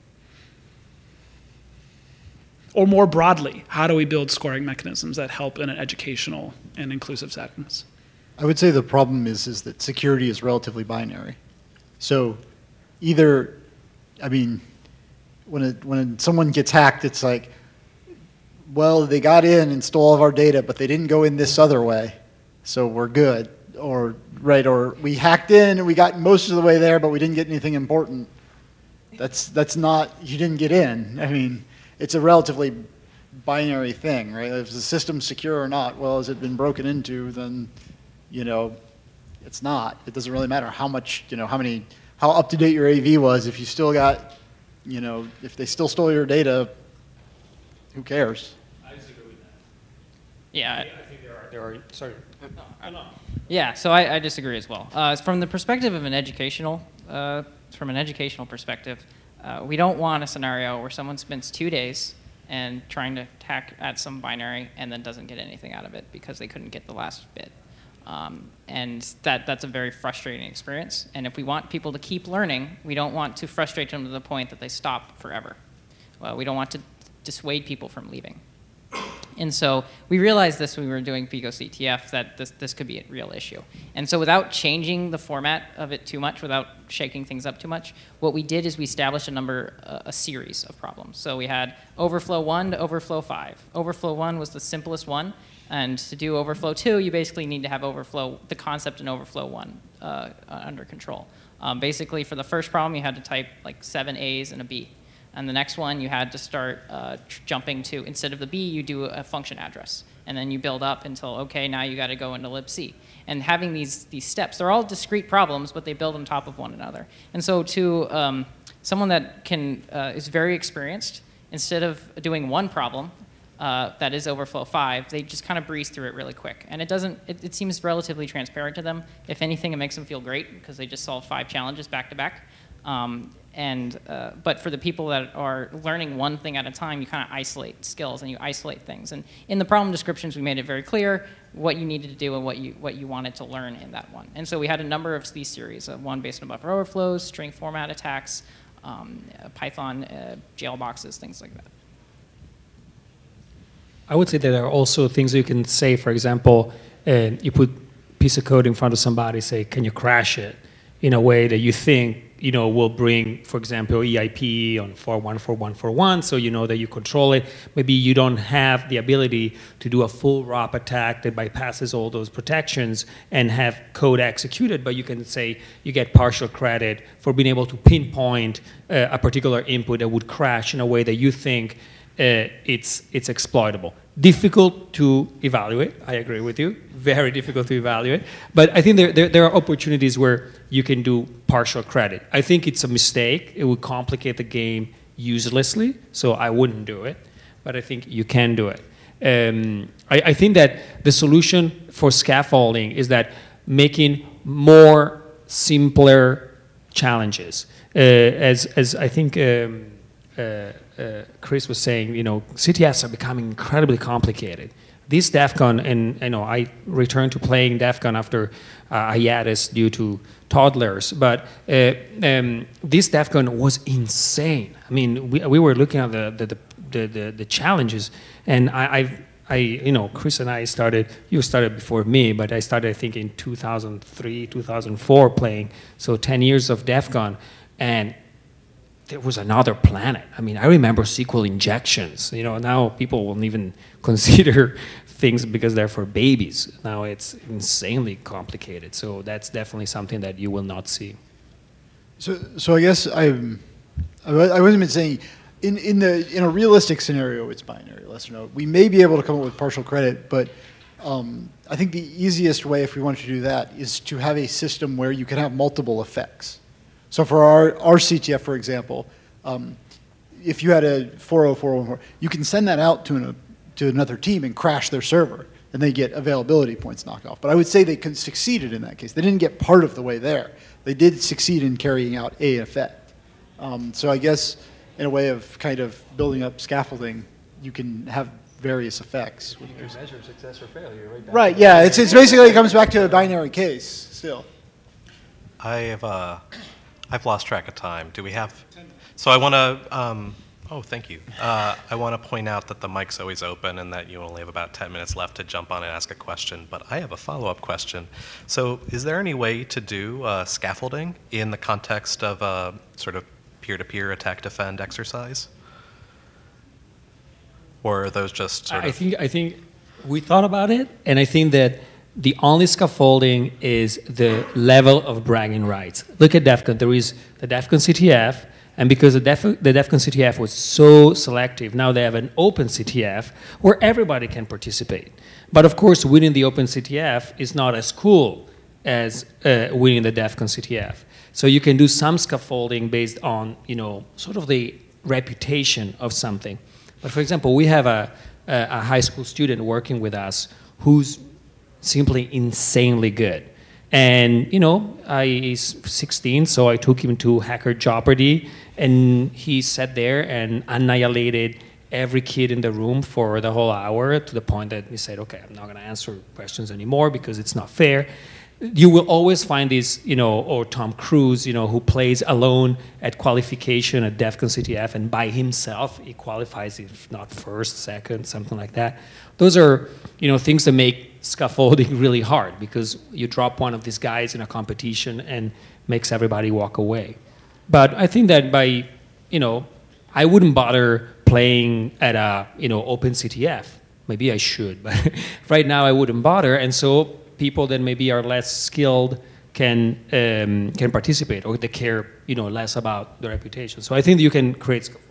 Or more broadly, how do we build scoring mechanisms that help in an educational and inclusive settings? I would say the problem is is that security is relatively binary. So either, I mean, when it, when someone gets hacked, it's like, well, they got in and stole all of our data, but they didn't go in this other way, so we're good. Or, right, or we hacked in and we got most of the way there, but we didn't get anything important. That's, that's not, you didn't get in. I mean, it's a relatively binary thing, right? If the system's secure or not, well, has it been broken into, then, you know, it's not. It doesn't really matter how much, you know, how many, how up-to-date your A V was. If you still got, you know, if they still stole your data, who cares? Yeah. I think there are, there are sorry. I know. Yeah, so I, I disagree as well. Uh, from the perspective of an educational, uh, from an educational perspective, uh, we don't want a scenario where someone spends two days and trying to hack at some binary and then doesn't get anything out of it because they couldn't get the last bit. Um, and that, that's a very frustrating experience. And if we want people to keep learning, we don't want to frustrate them to the point that they stop forever. Well, we don't want to dissuade people from leaving. And so we realized this when we were doing Pico C T F, that this, this could be a real issue. And so without changing the format of it too much, without shaking things up too much, what we did is we established a number, uh, a series of problems. So we had overflow one to overflow five. Overflow one was the simplest one. And to do overflow two, you basically need to have overflow, the concept in overflow one uh, under control. Um, basically, for the first problem, you had to type like seven A's and a B. And the next one, you had to start uh, tr- jumping to, instead of the B, you do a function address. And then you build up until, okay, now you got to go into libc. And having these, these steps, they're all discrete problems, but they build on top of one another. And so to um, someone that can uh, is very experienced, instead of doing one problem, uh, that is overflow five, they just kind of breeze through it really quick. And it doesn't, it, it seems relatively transparent to them. If anything, it makes them feel great because they just solved five challenges back to back. Um, and uh, but for the people that are learning one thing at a time, you kind of isolate skills and you isolate things. And in the problem descriptions, we made it very clear what you needed to do and what you what you wanted to learn in that one. And so we had a number of these series, uh, one based on buffer overflows, string format attacks, um, uh, Python uh, jailboxes, things like that. I would say that there are also things you can say. For example, uh, you put a piece of code in front of somebody, say, can you crash it in a way that you think, you know, will bring, for example, E I P on four one four one four one, so you know that you control it. Maybe you don't have the ability to do a full R O P attack that bypasses all those protections and have code executed, but you can say you get partial credit for being able to pinpoint uh, a particular input that would crash in a way that you think uh, it's, it's exploitable. Difficult to evaluate, I agree with you, very difficult to evaluate, but I think there, there, there are opportunities where you can do partial credit. I think it's a mistake, it would complicate the game uselessly, so I wouldn't do it, but I think you can do it. Um, I, I think that the solution for scaffolding is that making more simpler challenges. Uh, as, as I think um, uh, uh, Chris was saying, you know, C T Fs are becoming incredibly complicated. This DEF CON, and you know, I returned to playing DEF CON after uh, hiatus due to toddlers, but uh, um, this DEF CON was insane. I mean, we, we were looking at the, the, the, the, the challenges, and I, I've, I, you know, Chris and I started, you started before me, but I started, I think, in two thousand three, two thousand four playing, so ten years of DEF CON, and there was another planet. I mean, I remember S Q L injections. You know, now people won't even consider things because they're for babies. Now it's insanely complicated. So that's definitely something that you will not see. So, so I guess I'm, I I wasn't even saying, in, in, the, in a realistic scenario, it's binary, yes or no. We may be able to come up with partial credit, but um, I think the easiest way, if we wanted to do that, is to have a system where you can have multiple effects. So for our, our C T F, for example, um, if you had a four oh four one four, you can send that out to, an, to another team and crash their server, and they get availability points knocked off. But I would say they con- succeeded in that case. They didn't get part of the way there. They did succeed in carrying out a effect. Um, so I guess in a way of kind of building up scaffolding, you can have various effects. You can measure success or failure, right? Right, yeah, it's, it's basically, it comes back to a binary case still. I have, uh, I've lost track of time. Do we have, so I want to, um, oh, thank you. Uh, I want to point out that the mic's always open and that you only have about ten minutes left to jump on and ask a question, but I have a follow-up question. So is there any way to do uh, scaffolding in the context of a sort of peer-to-peer attack defend exercise? Or are those just sort I of... think, I think we thought about it, and I think that the only scaffolding is the level of bragging rights. Look at DEF CON. There is the DEF CON C T F, and because the DEF, the DEF CON C T F was so selective, now they have an open C T F where everybody can participate. But of course, winning the open C T F is not as cool as uh, winning the DEF CON C T F. So you can do some scaffolding based on, you know, sort of the reputation of something. But for example, we have a, a high school student working with us who's simply insanely good. And, you know, I, he's sixteen, so I took him to Hacker Jeopardy, and he sat there and annihilated every kid in the room for the whole hour to the point that he said, okay, I'm not going to answer questions anymore because it's not fair. You will always find these, you know, or Tom Cruise, you know, who plays alone at qualification at DEF CON C T F, and by himself he qualifies, if not first, second, something like that. Those are, you know, things that make scaffolding really hard because you drop one of these guys in a competition and makes everybody walk away. But I think that by, you know, I wouldn't bother playing at a, you know, open C T F. Maybe I should, but right now I wouldn't bother, and so people that maybe are less skilled can um, can participate, or they care, you know, less about the reputation. So I think you can create scaffolding.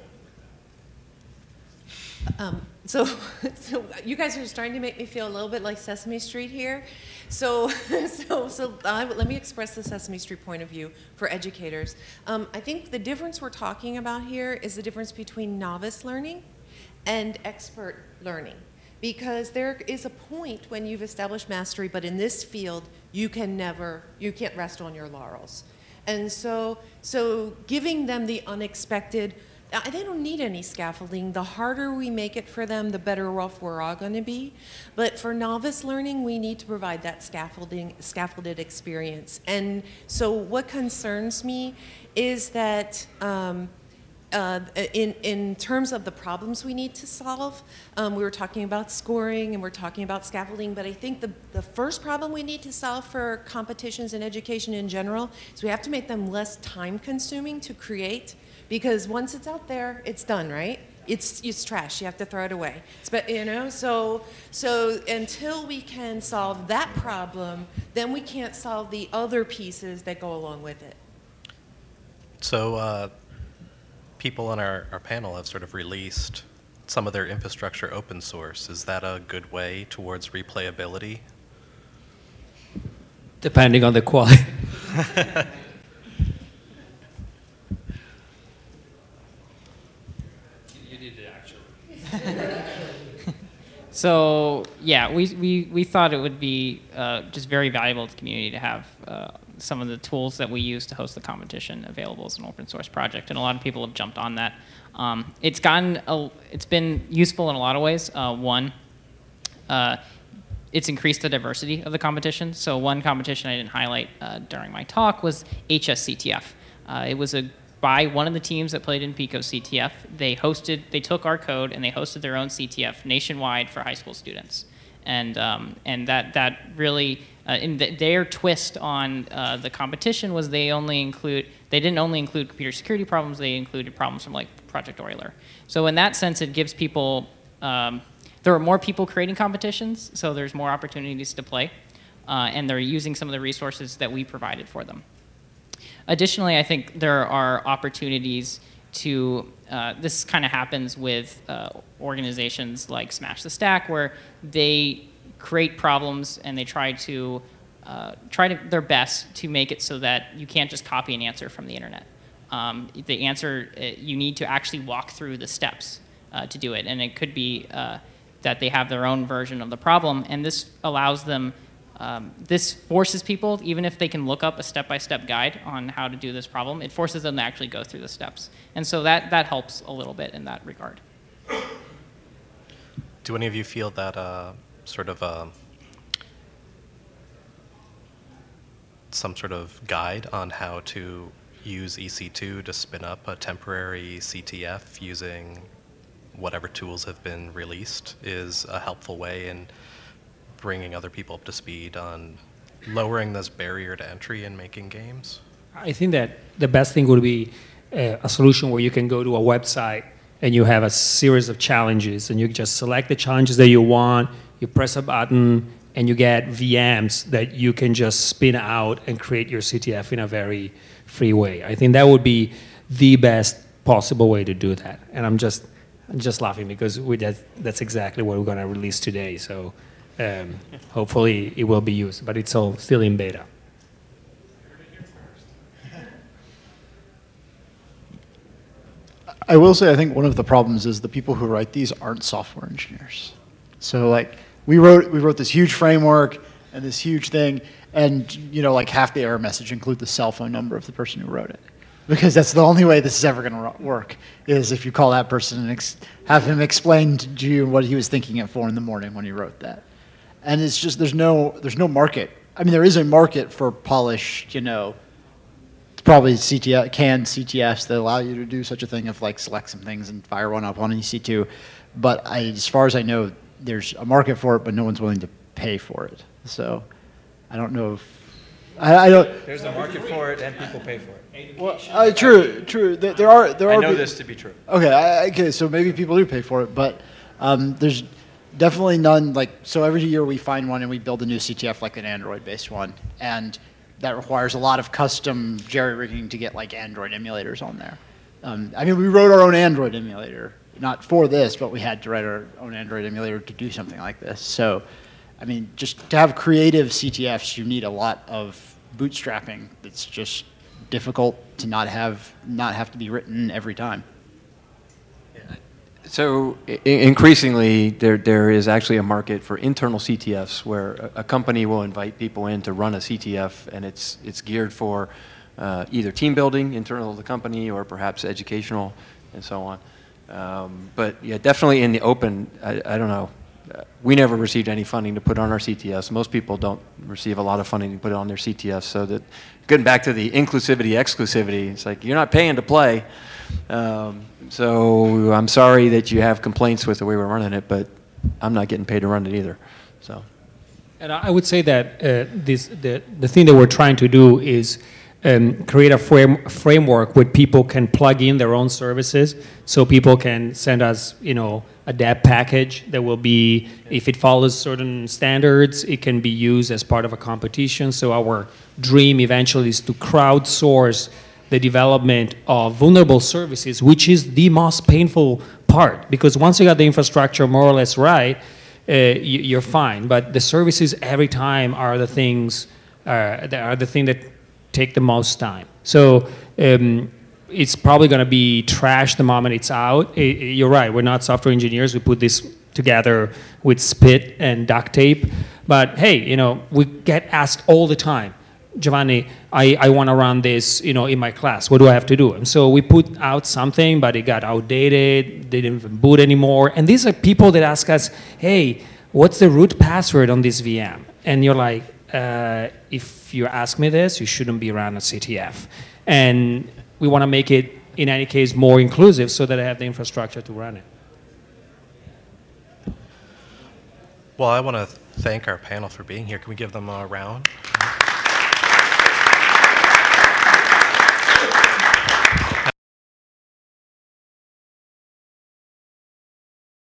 Um, so, so you guys are starting to make me feel a little bit like Sesame Street here. So, so, so I, let me express the Sesame Street point of view for educators. Um, I think the difference we're talking about here is the difference between novice learning and expert learning. Because there is a point when you've established mastery, but in this field, you can never, you can't rest on your laurels. And so, so giving them the unexpected, uh, they don't need any scaffolding. The harder we make it for them, the better off we're all going to be. But for novice learning, we need to provide that scaffolding, scaffolded experience. And so what concerns me is that um, Uh, in, in terms of the problems we need to solve, um, we were talking about scoring and we're talking about scaffolding, but I think the, the first problem we need to solve for competitions in education in general is we have to make them less time consuming to create, because once it's out there, it's done, right? It's, it's trash, you have to throw it away. But, you know, so, so until we can solve that problem, then we can't solve the other pieces that go along with it. So, uh, people on our, our panel have sort of released some of their infrastructure open source. Is that a good way towards replayability? Depending on the quality. You did it actually. So yeah, we, we, we thought it would be uh, just very valuable to the community to have uh, some of the tools that we use to host the competition available as an open source project, and a lot of people have jumped on that. Um, it's gotten a, it's been useful in a lot of ways. Uh, one, uh, it's increased the diversity of the competition. So one competition I didn't highlight uh, during my talk was H S C T F. Uh, it was a by one of the teams that played in Pico C T F. They hosted, they took our code and they hosted their own C T F nationwide for high school students. And, um, and that, that really, uh, in the, their twist on uh, the competition was they only include, they didn't only include computer security problems, they included problems from like Project Euler. So in that sense, it gives people, um, there are more people creating competitions, so there's more opportunities to play. Uh, and they're using some of the resources that we provided for them. Additionally, I think there are opportunities to, uh, this kind of happens with uh, organizations like Smash the Stack, where they create problems and they try to, uh, try to, their best to make it so that you can't just copy an answer from the internet. Um, the answer, uh, you need to actually walk through the steps uh, to do it, and it could be uh, that they have their own version of the problem, and this allows them Um, this forces people, even if they can look up a step-by-step guide on how to do this problem, it forces them to actually go through the steps. And so that, that helps a little bit in that regard. Do any of you feel that uh, sort of uh, some sort of guide on how to use E C two to spin up a temporary C T F using whatever tools have been released is a helpful way in bringing other people up to speed on lowering this barrier to entry in making games? I think that the best thing would be uh, a solution where you can go to a website and you have a series of challenges and you just select the challenges that you want, you press a button, and you get V Ms that you can just spin out and create your C T F in a very free way. I think that would be the best possible way to do that. And I'm just, I'm just laughing because we, that, that's exactly what we're going to release today. So. Um, hopefully it will be used, but it's all still in beta. I will say I think one of the problems is the people who write these aren't software engineers. So like we wrote we wrote this huge framework and this huge thing, and you know like half the error message include the cell phone number of the person who wrote it, because that's the only way this is ever going to work is if you call that person and ex have him explain to you what he was thinking at four in the morning when he wrote that. And it's just, there's no, there's no market. I mean, there is a market for polished, you know, probably C T F, canned C T Fs that allow you to do such a thing of like select some things and fire one up on E C two. But I, as far as I know, there's a market for it, but no one's willing to pay for it. So I don't know if, I, I don't. There's a market for it and people pay for it. Well, uh, true, true. There, there are, there I are. know this to be true. Okay, I, okay, so maybe people do pay for it, but um, there's definitely none, like, so every year we find one and we build a new C T F, like an Android-based one, and that requires a lot of custom jerry-rigging to get, like, Android emulators on there. Um, I mean, we wrote our own Android emulator, not for this, but we had to write our own Android emulator to do something like this. So, I mean, just to have creative C T Fs, you need a lot of bootstrapping that's just difficult to not have, not have to be written every time. So I increasingly, there, there is actually a market for internal C T Fs where a, a company will invite people in to run a C T F, and it's, it's geared for uh, either team building internal to the company or perhaps educational and so on. Um, but yeah, definitely in the open, I, I don't know. Uh, we never received any funding to put on our C T Fs. Most people don't receive a lot of funding to put on their C T Fs. So that, getting back to the inclusivity, exclusivity, it's like you're not paying to play. Um, so I'm sorry that you have complaints with the way we're running it, but I'm not getting paid to run it either. So, and I would say that uh, this the the thing that we're trying to do is um, create a frame, framework where people can plug in their own services. So people can send us, you know, a deb package that will be, if it follows certain standards, it can be used as part of a competition. So our dream eventually is to crowdsource the development of vulnerable services, which is the most painful part, because once you got the infrastructure more or less right, uh, you, you're fine. But the services every time are the things uh, that are the thing that take the most time. So um, it's probably going to be trash the moment it's out. I- I- you're right. We're not software engineers. We put this together with spit and duct tape. But hey, you know, we get asked all the time, Giovanni, I, I want to run this, you know, in my class. What do I have to do? And so we put out something, but it got outdated. They didn't even boot anymore. And these are people that ask us, hey, what's the root password on this V M? And you're like, uh, if you ask me this, you shouldn't be around a C T F. And we want to make it, in any case, more inclusive so that I have the infrastructure to run it. Well, I want to thank our panel for being here. Can we give them a round?